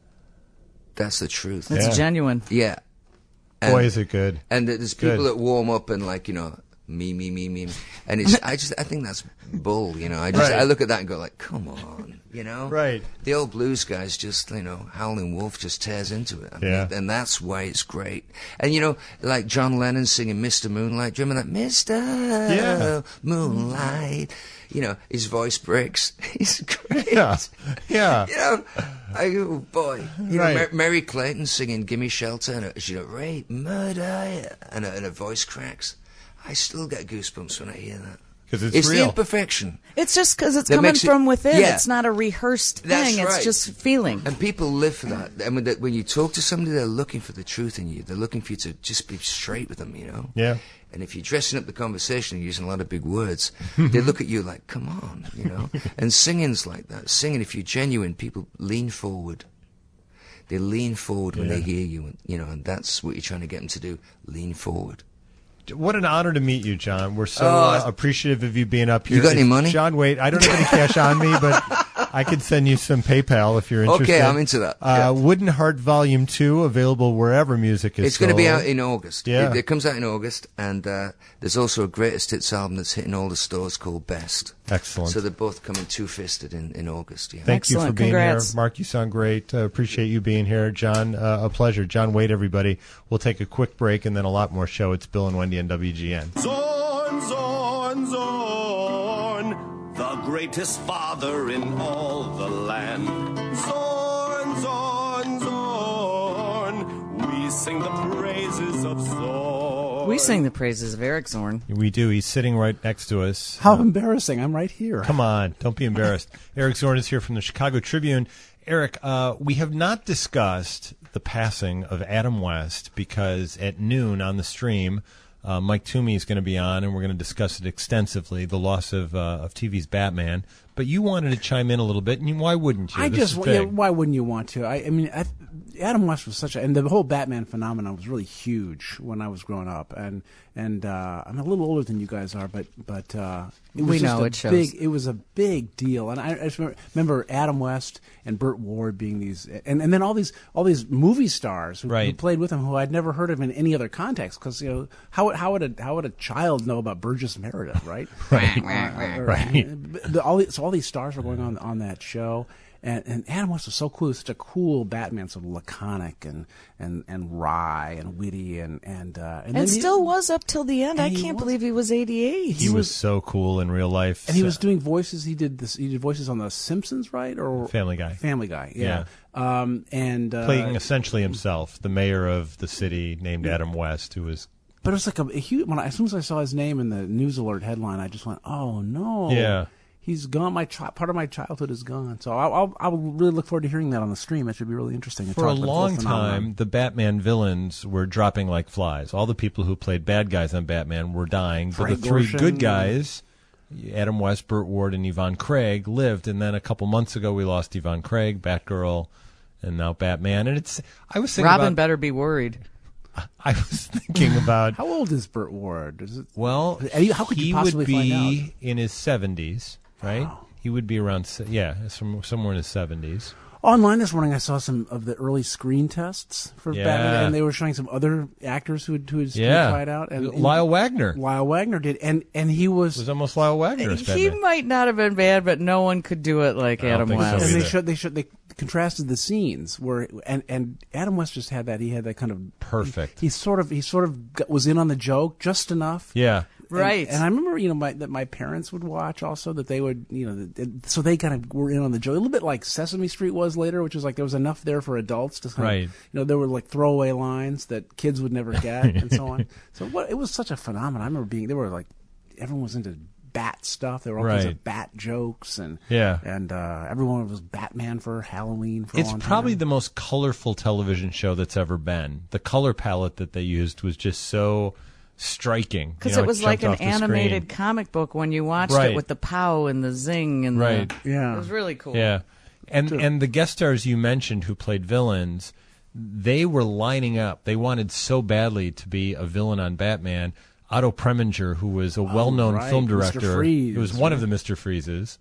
that's the truth. It's Yeah. genuine. Yeah. And, Boy, is it good. and there's people Good. that warm up and like, you know, me, me, me, me, and it's I just I think that's bull. You know, I just Right. I look at that and go like, come on, you know. Right. The old blues guys just, you know, Howlin' Wolf just tears into it. I mean, Yeah. and that's why it's great. And, you know, like John Lennon singing Mister Moonlight. Do you remember that? Mister Yeah. Moonlight. You know, his voice breaks. He's great. Yeah. Yeah. You know, I go, boy. You Right. know, Mar- Mary Clayton singing Gimme Shelter. And a, she know, rape, murder. And her, and her voice cracks. I still get goosebumps when I hear that. because it's, it's real. the imperfection. It's just because it's That coming makes it- from within. yeah. It's not a rehearsed That's thing. right. It's just feeling. And people live for that. I mean, that when you talk to somebody, they're looking for the truth in you. They're looking for you to just be straight with them, you know? Yeah. And if you're dressing up the conversation and using a lot of big words, they look at you like, come on, you know? And singing's like that. Singing, if you're genuine, people lean forward. They lean forward when Yeah. they hear you, and, you know, and that's what you're trying to get them to do, lean forward. What an honor to meet you, John. We're so Oh, uh, appreciative of you being up here. You got any It's money? John Waite. I don't have any cash on me, but I could send you some PayPal if you're interested. Okay, I'm into that. Uh, Yeah. Wooden Heart Volume two, available wherever music is It's going to sold. be out in August. Yeah. It, it comes out in August, and uh, there's also a greatest hits album that's hitting all the stores called Best. Excellent. So they're both coming two-fisted in, in August. Yeah. Thank you for Excellent. being Congrats. here. Mark, you sound great. Uh, appreciate you being here. John, uh, a pleasure. John Waite, everybody. We'll take a quick break and then a lot more show. It's Bill and Wendy on W G N. Zorn, Zorn, Zorn, the greatest father in all the land. Zorn, Zorn, Zorn, we sing the praises of Zorn. We sing the praises of Eric Zorn. We do. He's sitting right next to us. How embarrassing. I'm right here. Come on. Don't be embarrassed. Eric Zorn is here from the Chicago Tribune. Eric, uh, we have not discussed the passing of Adam West because at noon on the stream, uh, Mike Toomey is going to be on, and we're going to discuss it extensively, the loss of uh, of T V's Batman. But you wanted to chime in a little bit, and you, why wouldn't you? I This just, is yeah, big. why wouldn't you want to? I, I mean, I, Adam West was such a, and the whole Batman phenomenon was really huge when I was growing up, and and uh, I'm a little older than you guys are, but but uh, it was We just know, a it shows. big, it was a big deal, and I, I just remember, remember Adam West and Burt Ward being these, and, and then all these all these movie stars who, who Right. played with him who I'd never heard of in any other context, because you know how would- how would a how would a child know about Burgess Meredith, right? Right. Uh, Right. The, all the, so all these stars were going on on that show, and, and Adam West was so cool. He was such a cool Batman, sort of laconic and and, and wry and witty, and and uh, and, And, then he- still was up till the end. I and he can't was. believe he was eighty-eight. He was so cool in real life. and he was doing voices. He did this. He did voices on The Simpsons, right? Or Family Guy. Family Guy. Yeah. Um, and uh, Playing essentially himself, the mayor of the city named Adam West, who was but it was like a, a huge. When I, as soon as I saw his name in the news alert headline, I just went, "Oh no!" Yeah. He's gone. My chi- part of my childhood is gone. So I'll, I'll I'll really look forward to hearing that on the stream. It should be really interesting. to For talk a about the whole long phenomenon. time, the Batman villains were dropping like flies. All the people who played bad guys on Batman were dying, but Frank the three Gorshin. good guys, Adam West, Burt Ward, and Yvonne Craig, lived. And then a couple months ago, we lost Yvonne Craig, Batgirl, and now Batman. And it's I was thinking Robin about, better be worried. I was thinking about How old is Burt Ward? Is it, well, And you- how could you he possibly would find be out? in his seventies, right? Wow. He would be around se- yeah, some, somewhere in his seventies. Online this morning, I saw some of the early screen tests for Yeah. Batman, and they were showing some other actors who had, who had Yeah, tried out. And, and Lyle Wagner Lyle Wagner did, and and he was. it was almost Lyle Wagner as He Batman. might not have been bad, but no one could do it like I don't Adam think so West. and they either. showed they showed they contrasted the scenes where and and Adam West just had that he had that kind of Perfect. He, he sort of he sort of got, was in on the joke just enough. Yeah. And- Right. And, I remember, you know, my, that my parents would watch also, that they would, you know, that, so they kind of were in on the joke. A little bit like Sesame Street was later, which was like there was enough there for adults to kind Right. of, you know, there were like throwaway lines that kids would never get and so on. So what, it was such a phenomenon. I remember being, there were like, everyone was into bat stuff. There were all kinds Right. of bat jokes and, Yeah. and uh, everyone was Batman for Halloween for a It's long probably time. the most colorful television show that's ever been. The color palette that they used was just so striking. Because You know, it was like jumped an off the animated screen. comic book when you watched Right. it with the pow and the zing and Right. the, Yeah. it was really cool. Yeah. And and the guest stars you mentioned who played villains, they were lining up. They wanted so badly to be a villain on Batman. Otto Preminger, who was a well-known right. film Mister director, Freeze, who was one of the Mister Freezes,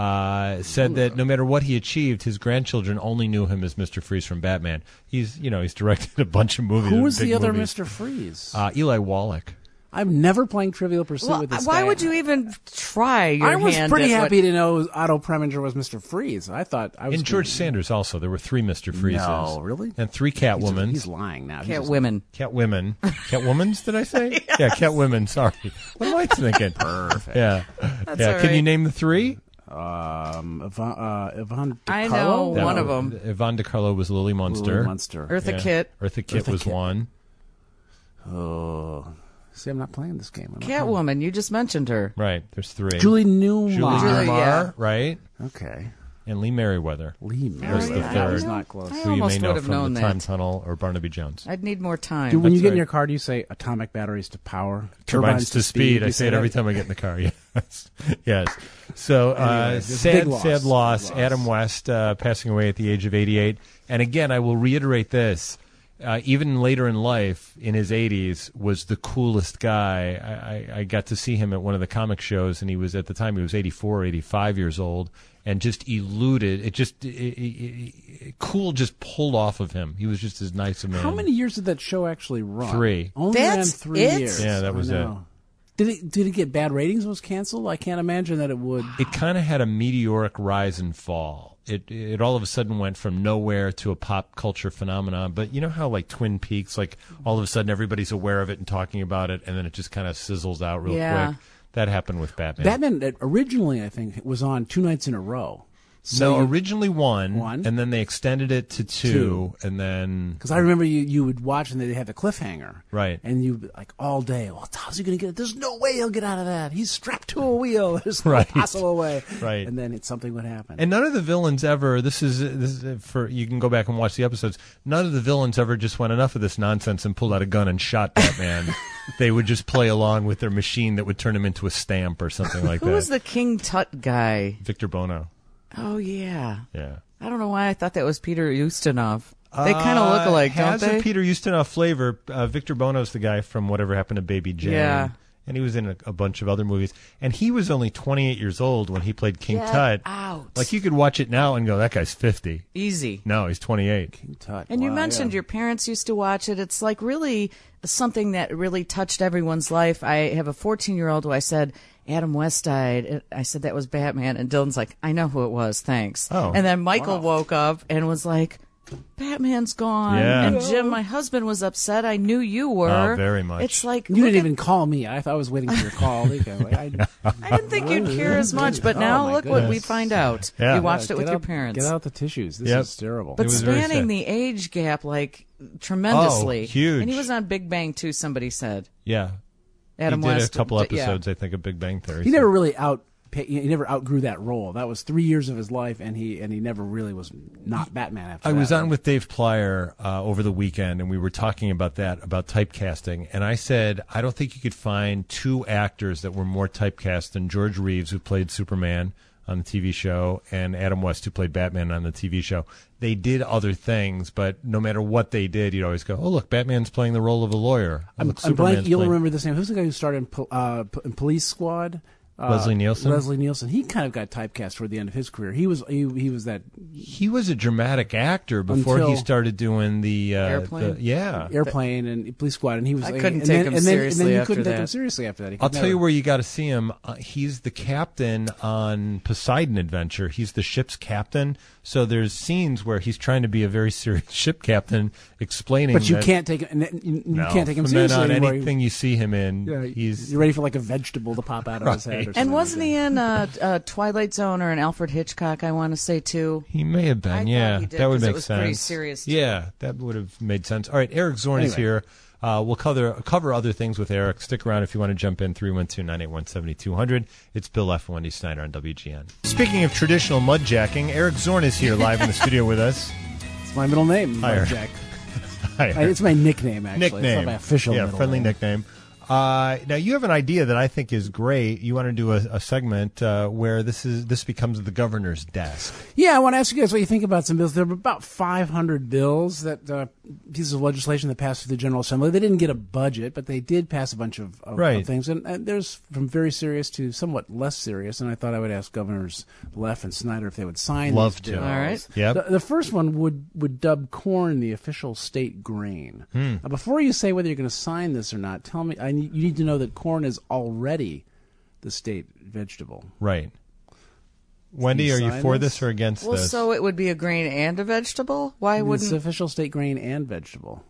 uh, said that no matter what he achieved, his grandchildren only knew him as Mister Freeze from Batman. He's, you know, he's directed a bunch of movies. Who was big the other movies. Mister Freeze? Uh, Eli Wallach. I'm never playing Trivial Pursuit Well, with this why guy. would you even try your I was hand pretty at happy what, to know Otto Preminger was Mister Freeze. I thought I was And George gonna- Sanders also. There were three Mister Freezes. No, really? And three He's, Catwomans. he's lying now. He's Cat just- women? Cat women. Cat womans, did I say? Yeah, cat women, sorry. What am I thinking? Perfect. Yeah. That's yeah. all Can you right. name the three? Um, Yvonne, uh, Yvonne I DiCarlo? know That one of was- them. Yvonne DiCarlo was Lily Munster. Lily Munster. Eartha Yeah. Kitt. Eartha Kitt Eartha was Kitt. one. Oh, See, I'm not playing this game. I'm not Catwoman, you just mentioned her. Right, there's three. Julie Newmar. Julie Julie, Newmar, yeah. right? Okay. And Lee Merriweather. Lee There's Merriweather. the That third. was not close. I Who you may almost know would have from known The that. Time Tunnel or Barnaby Jones. I'd need more time. Dude, when That's you get in right. your car, do you say atomic batteries to power? Turbines to speed. You I say it that? every time I get in the car. Yes, yes. So uh, Anyway, it's a sad, big loss. sad loss. Big loss. Adam West uh, passing away at the age of eighty-eight. And again, I will reiterate this: uh, even later in life, in his eighties, was the coolest guy. I, I, I got to see him at one of the comic shows, and he was at the time he was eighty-four, eighty-five years old, and just eluded. It just it, it, it, cool just pulled off of him. He was just as nice a man. How many years did that show actually run? Three. Only That's ran three it? years. Yeah, that was I it. know. Did it did it get bad ratings? It was canceled. I can't imagine that it would. It kind of had a meteoric rise and fall. It it all of a sudden went from nowhere to a pop culture phenomenon. But you know how like Twin Peaks, like all of a sudden everybody's aware of it and talking about it, and then it just kind of sizzles out real Yeah. quick. That happened with Batman. Batman uh, originally, I think, was on two nights in a row. So you- originally one, One. and then they extended it to two, Two. and then Because I remember you, you would watch and they had the cliffhanger. Right. And you, like, all day, well, how's he going to get it? There's no way he'll get out of that. He's strapped to a wheel. There's no Right. possible way. Right. And then it, something would happen. And none of the villains ever. This is this is for you can go back and watch the episodes. None of the villains ever just went enough of this nonsense and pulled out a gun and shot Batman. They would just play along with their machine that would turn him into a stamp or something like Who that. was the King Tut guy? Victor Bono. Oh, yeah. Yeah. I don't know why I thought that was Peter Ustinov. They kind of look alike, don't has they? a Peter Ustinov flavor. Uh, Victor Bono's the guy from Whatever Happened to Baby Jane. Yeah. And he was in a, a bunch of other movies. And he was only twenty-eight years old when he played King Get Tut. out. Like, you could watch it now and go, that guy's fifty. Easy. No, he's twenty-eight. King Tut. And you Wow, mentioned yeah. your parents used to watch it. It's like really something that really touched everyone's life. I have a fourteen-year-old who I said, Adam West died. I said that was Batman. And Dylan's like, I know who it was, thanks. Oh. And then Michael woke up and was like, Batman's gone. Yeah. And Jim, my husband, was upset. I knew you were. Oh, very much. It's like, You look didn't at- even call me. I thought I was waiting for your call. Like, I, I didn't think you'd care as much, but Oh, now my look what we goodness. find out. Yeah. You watched Yeah, it with get your out- parents. Get out the tissues. This Yep. is terrible. But It was very spanning sad. the age gap like tremendously. Oh, huge. And he was on Big Bang too, somebody said. Yeah. Adam he did West a couple d- yeah. episodes, I think, of Big Bang Theory. He never really out. He never outgrew that role. That was three years of his life, and he and he never really was not Batman after I that. was on with Dave Plyer uh, over the weekend, and we were talking about that, about typecasting. And I said, I don't think you could find two actors that were more typecast than George Reeves, who played Superman on the T V show, and Adam West, who played Batman on the T V show. They did other things, but no matter what they did, you'd always go, oh, look, Batman's playing the role of a lawyer. Oh, I'm, look, I'm blank. Superman's You'll playing- remember this name. Who's the guy who started in, Pol- uh, P- in Police Squad? Uh, Leslie Nielsen? Leslie Nielsen. He kind of got typecast toward the end of his career. He was he, he was that He was a dramatic actor before Until- he started doing the... Uh, Airplane? the- yeah. Airplane and Police Squad, and he was. I like- couldn't and take then, him and then, seriously And then you after couldn't take him that. seriously after that. He I'll could tell you never. where you got to see him. Uh, he's the captain on Poseidon Adventure. He's the ship's captain. So there's scenes where he's trying to be a very serious ship captain, explaining. But you that- can't take him. You, you no, can't take him from then seriously on, anymore. anything you see him in, Yeah, he's you're ready for like a vegetable to pop out of his head. Or Right. something And like wasn't that. he in uh, uh, Twilight Zone or an Alfred Hitchcock, I want to say, too? He may have I been, thought yeah. he did, that would 'cause it make was sense. pretty serious, too. Yeah, that would have made sense. All right, Eric Zorn is Anyway. here. Uh, we'll cover cover other things with Eric. Stick around if you want to jump in. three one two, nine eight one, seven two zero zero. It's Bill F. Wendy Snyder on W G N. Speaking of traditional mudjacking, Eric Zorn is here live in the studio with us. It's my middle name, Hi, Eric. Jack. Hi, Uh, Eric. It's my nickname, actually. Nickname. It's not my official yeah, middle friendly name. nickname. Uh, now you have an idea that I think is great. You want to do a, a segment uh, where this is this becomes the governor's desk. Yeah, I want to ask you guys what you think about some bills. There were about five hundred bills, that uh, pieces of legislation that passed through the General Assembly. They didn't get a budget, but they did pass a bunch of, of, Right. of things. And, and there's from very serious to somewhat less serious. And I thought I would ask Governors Leff and Snyder if they would sign Love these to. bills. All right. Yep. The, the first one would, would dub corn the official state grain. Hmm. Now, before you say whether you're going to sign this or not, tell me. I need, you need to know that corn is already the state vegetable. Right. Wendy, you are you sign for this? this or against Well, this? so it would be a grain and a vegetable? Why It's wouldn't... official state grain and vegetable.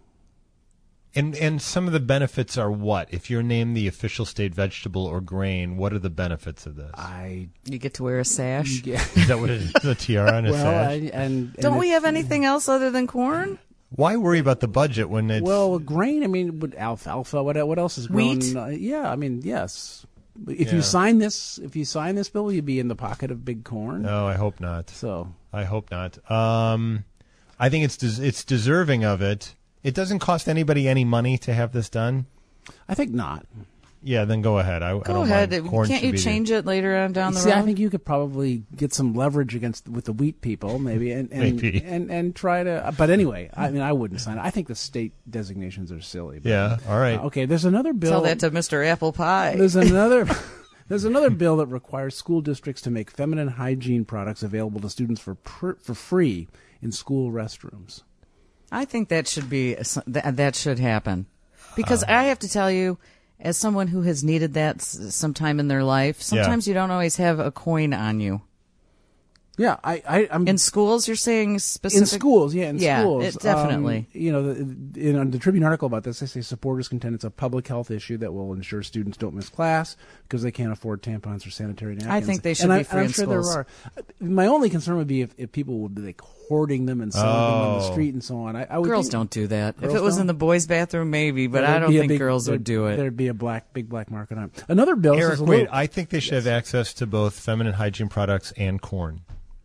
And and some of the benefits are what? If you're named the official state vegetable or grain, what are the benefits of this? I You get to wear a sash? yeah. Is that what it is? A tiara and a well, sash? I, and, and Don't it- we have anything else other than corn? Why worry about the budget when it's Well, grain. I mean, with alfalfa. What what else is grown? Wheat? Uh, yeah, I mean, yes. If Yeah. you sign this, if you sign this bill, you'd be in the pocket of big corn. No, I hope not. So I hope not. Um, I think it's des- it's deserving of it. It doesn't cost anybody any money to have this done. I think not. Yeah, then go ahead. I, I Go don't ahead. mind. Corn Can't should you be change it later on down the See, road? I think you could probably get some leverage against with the wheat people, maybe, and and, Maybe. and and try to. But anyway, I mean, I wouldn't sign it. I think the state designations are silly. But, Yeah, all right. uh, okay, there's another bill. Tell that to Mister Apple Pie. There's another. There's another bill that requires school districts to make feminine hygiene products available to students for pr- for free in school restrooms. I think that should be that, that should happen, because I have to tell you, as someone who has needed that s- sometime in their life, sometimes you don't always have a coin on you. Yeah, I, I, I'm in schools. You're saying specific in schools, yeah, in yeah, schools, it, definitely. Um, you know, the, in on the Tribune article about this, they say supporters contend it's a public health issue that will ensure students don't miss class because they can't afford tampons or sanitary napkins. I think they should and be I, free I'm in sure schools. there are. My only concern would be if, if people would be like hoarding them and selling them on the Oh. street and so on. I, I would Girls think- don't do that. If Girls it was don't? in the boys' bathroom, maybe, but There'd I don't be a think big- girls would do it. There'd be a black, big black market on it. Another bill. Eric, is a wait. little- I think they should have access to both feminine hygiene products and corn.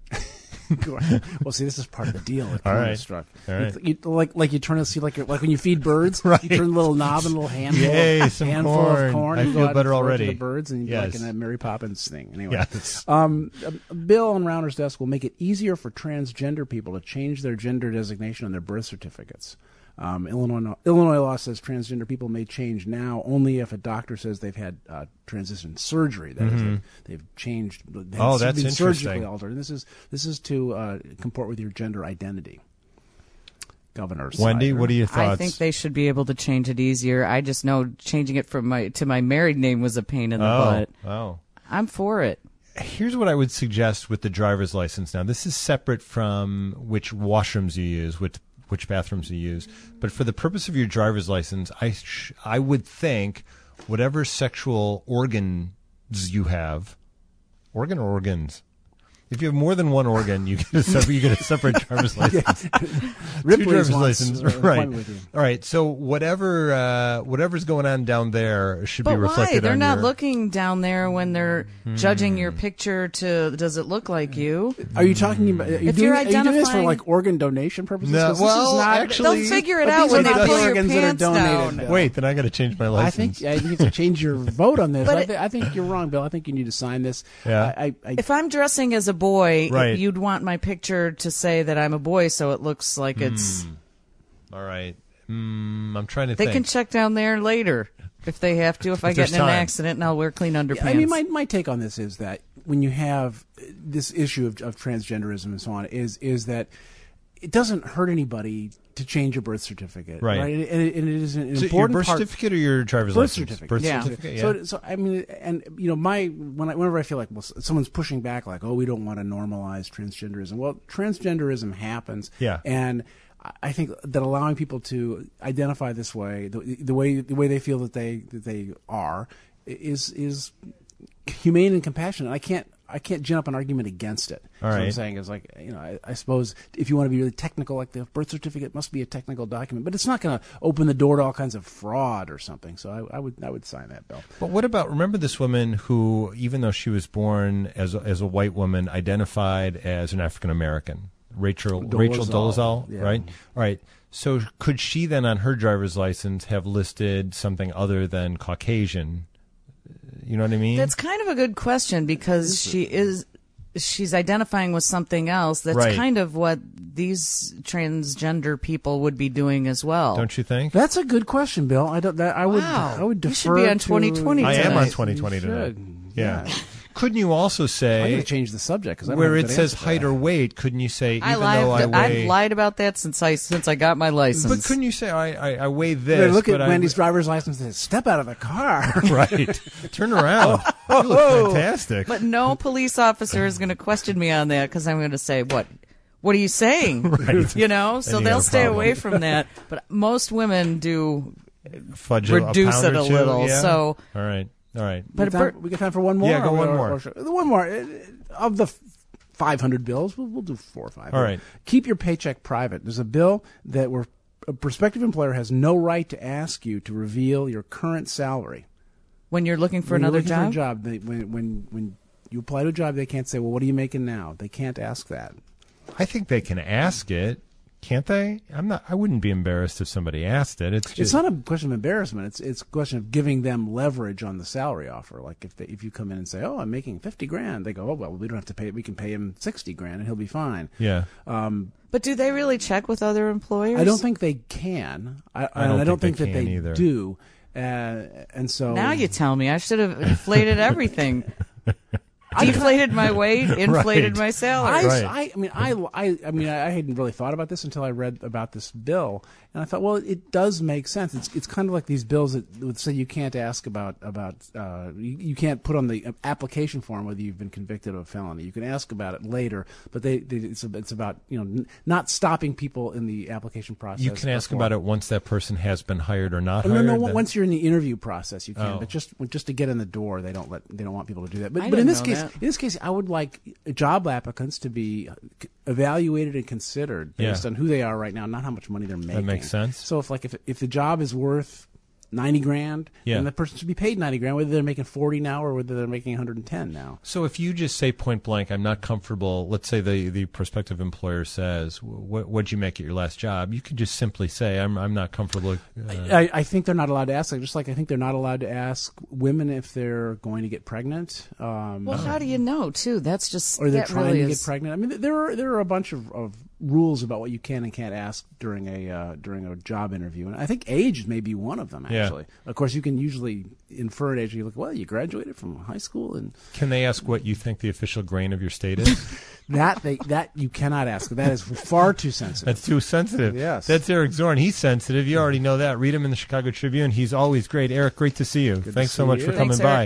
Well, see, this is part of the deal. That All corn right. is struck. All right. You, you, like, like you turn to see, like, like when you feed birds, Right. you turn a little knob and a little handful, Yay, some handful corn. of corn. I and go feel out better and throw it to already. the birds, and Yes. like in that Mary Poppins thing. Anyway, Yes. um, a, a bill on Rounder's desk will make it easier for transgender people to change their gender designation on their birth certificates. Um, Illinois Illinois law says transgender people may change now only if a doctor says they've had uh, transition surgery. That is, Mhm. they've, they've changed. They've Oh, that's been surgically interesting. altered. And this is this is to uh, comport with your gender identity. Governor Wendy, Snyder. what are your thoughts? I think they should be able to change it easier. I just know changing it from my to my married name was a pain in the oh, butt. oh. I'm for it. Here's what I would suggest with the driver's license. Now, this is separate from which washrooms you use, which which bathrooms you use. But for the purpose of your driver's license, I sh- I would think whatever sexual organs you have, organ or organs. If you have more than one organ, you get a separate, you get a separate driver's license. Two Ripley's driver's wants, license, uh, an right? appointment with you. All right. So whatever uh, whatever's going on down there should But be why? reflected They're on not your. looking down there when they're Hmm. judging your picture to does it look like you? Are you talking about? Are you, If doing, you're are you doing this for identifying- like organ donation purposes? No, 'Cause this well, is not, actually- They'll figure it but out these when are they not the pull your organs that are pants donated. down. Wait, then I got to change my I license. think I think you have to change your vote on this. But I, it- th- I think you're wrong, Bill. I think you need to sign this. Yeah. I, I, I, If I'm dressing as a boy, Right. you'd want my picture to say that I'm a boy, so it looks like it's. All right. Mm, I'm trying to They think. can check down there later if they have to. If I If get there's in an time. accident, and I'll wear clean underpants. I mean, my my take on this is that when you have this issue of, of transgenderism and so on, is is that it doesn't hurt anybody to change your birth certificate, Right. And, it, and it is an So your important birth part. certificate or your driver's birth license? certificate. Birth Yeah. certificate. Yeah. So, so I mean, and you know, my when I, whenever I feel like well, someone's pushing back, like, oh, we don't want to normalize transgenderism. Well, transgenderism happens, Yeah. and I- I think that allowing people to identify this way, the, the way the way they feel that they that they are, is is humane and compassionate. I can't. I can't gin up an argument against it. All So what I'm right. saying is like, you know, I, I suppose if you want to be really technical, like the birth certificate must be a technical document, but it's not going to open the door to all kinds of fraud or something. So I, I would I would sign that bill. But what about, remember this woman who, even though she was born as a, as a white woman, identified as an African American? Rachel Rachel Dolezal, Dolezal, yeah. right? All right. So could she then on her driver's license have listed something other than Caucasian? You know what I mean? That's kind of a good question because she is she's identifying with something else. That's Right. kind of what these transgender people would be doing as well. Don't you think? That's a good question, Bill. I don't. That, I would. Wow. I would You defer. should be on to- twenty twenty I am on tonight. twenty twenty You tonight. should. Yeah. Yeah. Couldn't you also I'm say going to change the subject because where it says height or weight? Couldn't you say even I lied, though I I've weigh? lied about that since I since I got my license. But couldn't you say I I, I weigh this? They look but at I Wendy's driver's license and say, "Step out of the car." right. Turn around. You look fantastic. But no police officer is going to question me on that because I'm going to say, what? What are you saying? Right. You know, so Then you they'll have a stay problem. away from that. But most women do Fudge a- reduce a pound it or a two, little. yeah? So, all right, all right. but we, got time, we got time for one more. Yeah, go or- one or- more. or- the one more Uh, of the five hundred bills. We'll, we'll do four or five. All right. Keep your paycheck private. There's a bill that where a prospective employer has no right to ask you to reveal your current salary. When you're looking for when another you're job? looking For a job they, when, when, when you apply to a job, they can't say, well, what are you making now? They can't ask that. I think they can ask it, can't they? I'm not. I wouldn't be embarrassed if somebody asked it. It's just, It's not a question of embarrassment. It's it's a question of giving them leverage on the salary offer. Like if they, if you come in and say, "Oh, I'm making fifty grand," they go, "Oh, well, we don't have to pay. We can pay him sixty grand, and he'll be fine." Yeah. Um, But do they really check with other employers? I don't think they can. I, I don't I don't think think, they that can they either. do. Uh, and so Now you tell me. I should have inflated everything. Deflated my wage, inflated Right. my salary. I, Right. I, I mean, I, I, I mean, I hadn't really thought about this until I read about this bill, and I thought, well, it does make sense. It's, it's kind of like these bills that would say you can't ask about, about, uh, you, you can't put on the application form whether you've been convicted of a felony. You can ask about it later, but they, they it's, it's about, you know, n- not stopping people in the application process. you can ask before. about it once that person has been hired or not Oh, no, hired. no. then- Once you're in the interview process, you can. Oh. But just just to get in the door, they don't let they don't want people to do that. But I but in didn't this know case, that. in this case, I would like job applicants to be evaluated and considered based Yeah. on who they are right now, not how much money they're making. makes sense. So if like if if the job is worth ninety grand, Yeah. then the person should be paid ninety grand, whether they're making forty now or whether they're making one hundred and ten now. So if you just say point blank, I'm not comfortable, let's say the, the prospective employer says, what, what'd you make at your last job? You could just simply say, I'm I'm not comfortable. Uh, I, I think they're not allowed to ask. Like, just like I think they're not allowed to ask women if they're going to get pregnant. Um, Well, how do you know, too? That's just or they're that trying really to is, get pregnant. I mean, there are there are a bunch of, of rules about what you can and can't ask during a uh, during a job interview, and I think age may be one of them. Yeah. Actually, of course, you can usually infer an age. You look, well, you graduated from high school, and Can they ask what you think the official grain of your state is? that they that you cannot ask. That is far too sensitive. That's too sensitive. Yes. That's Eric Zorn. He's sensitive. You already know that. Read him in the Chicago Tribune. He's always great. Eric, great to see you. to Thanks so see much you. for coming Thanks, by. Eric.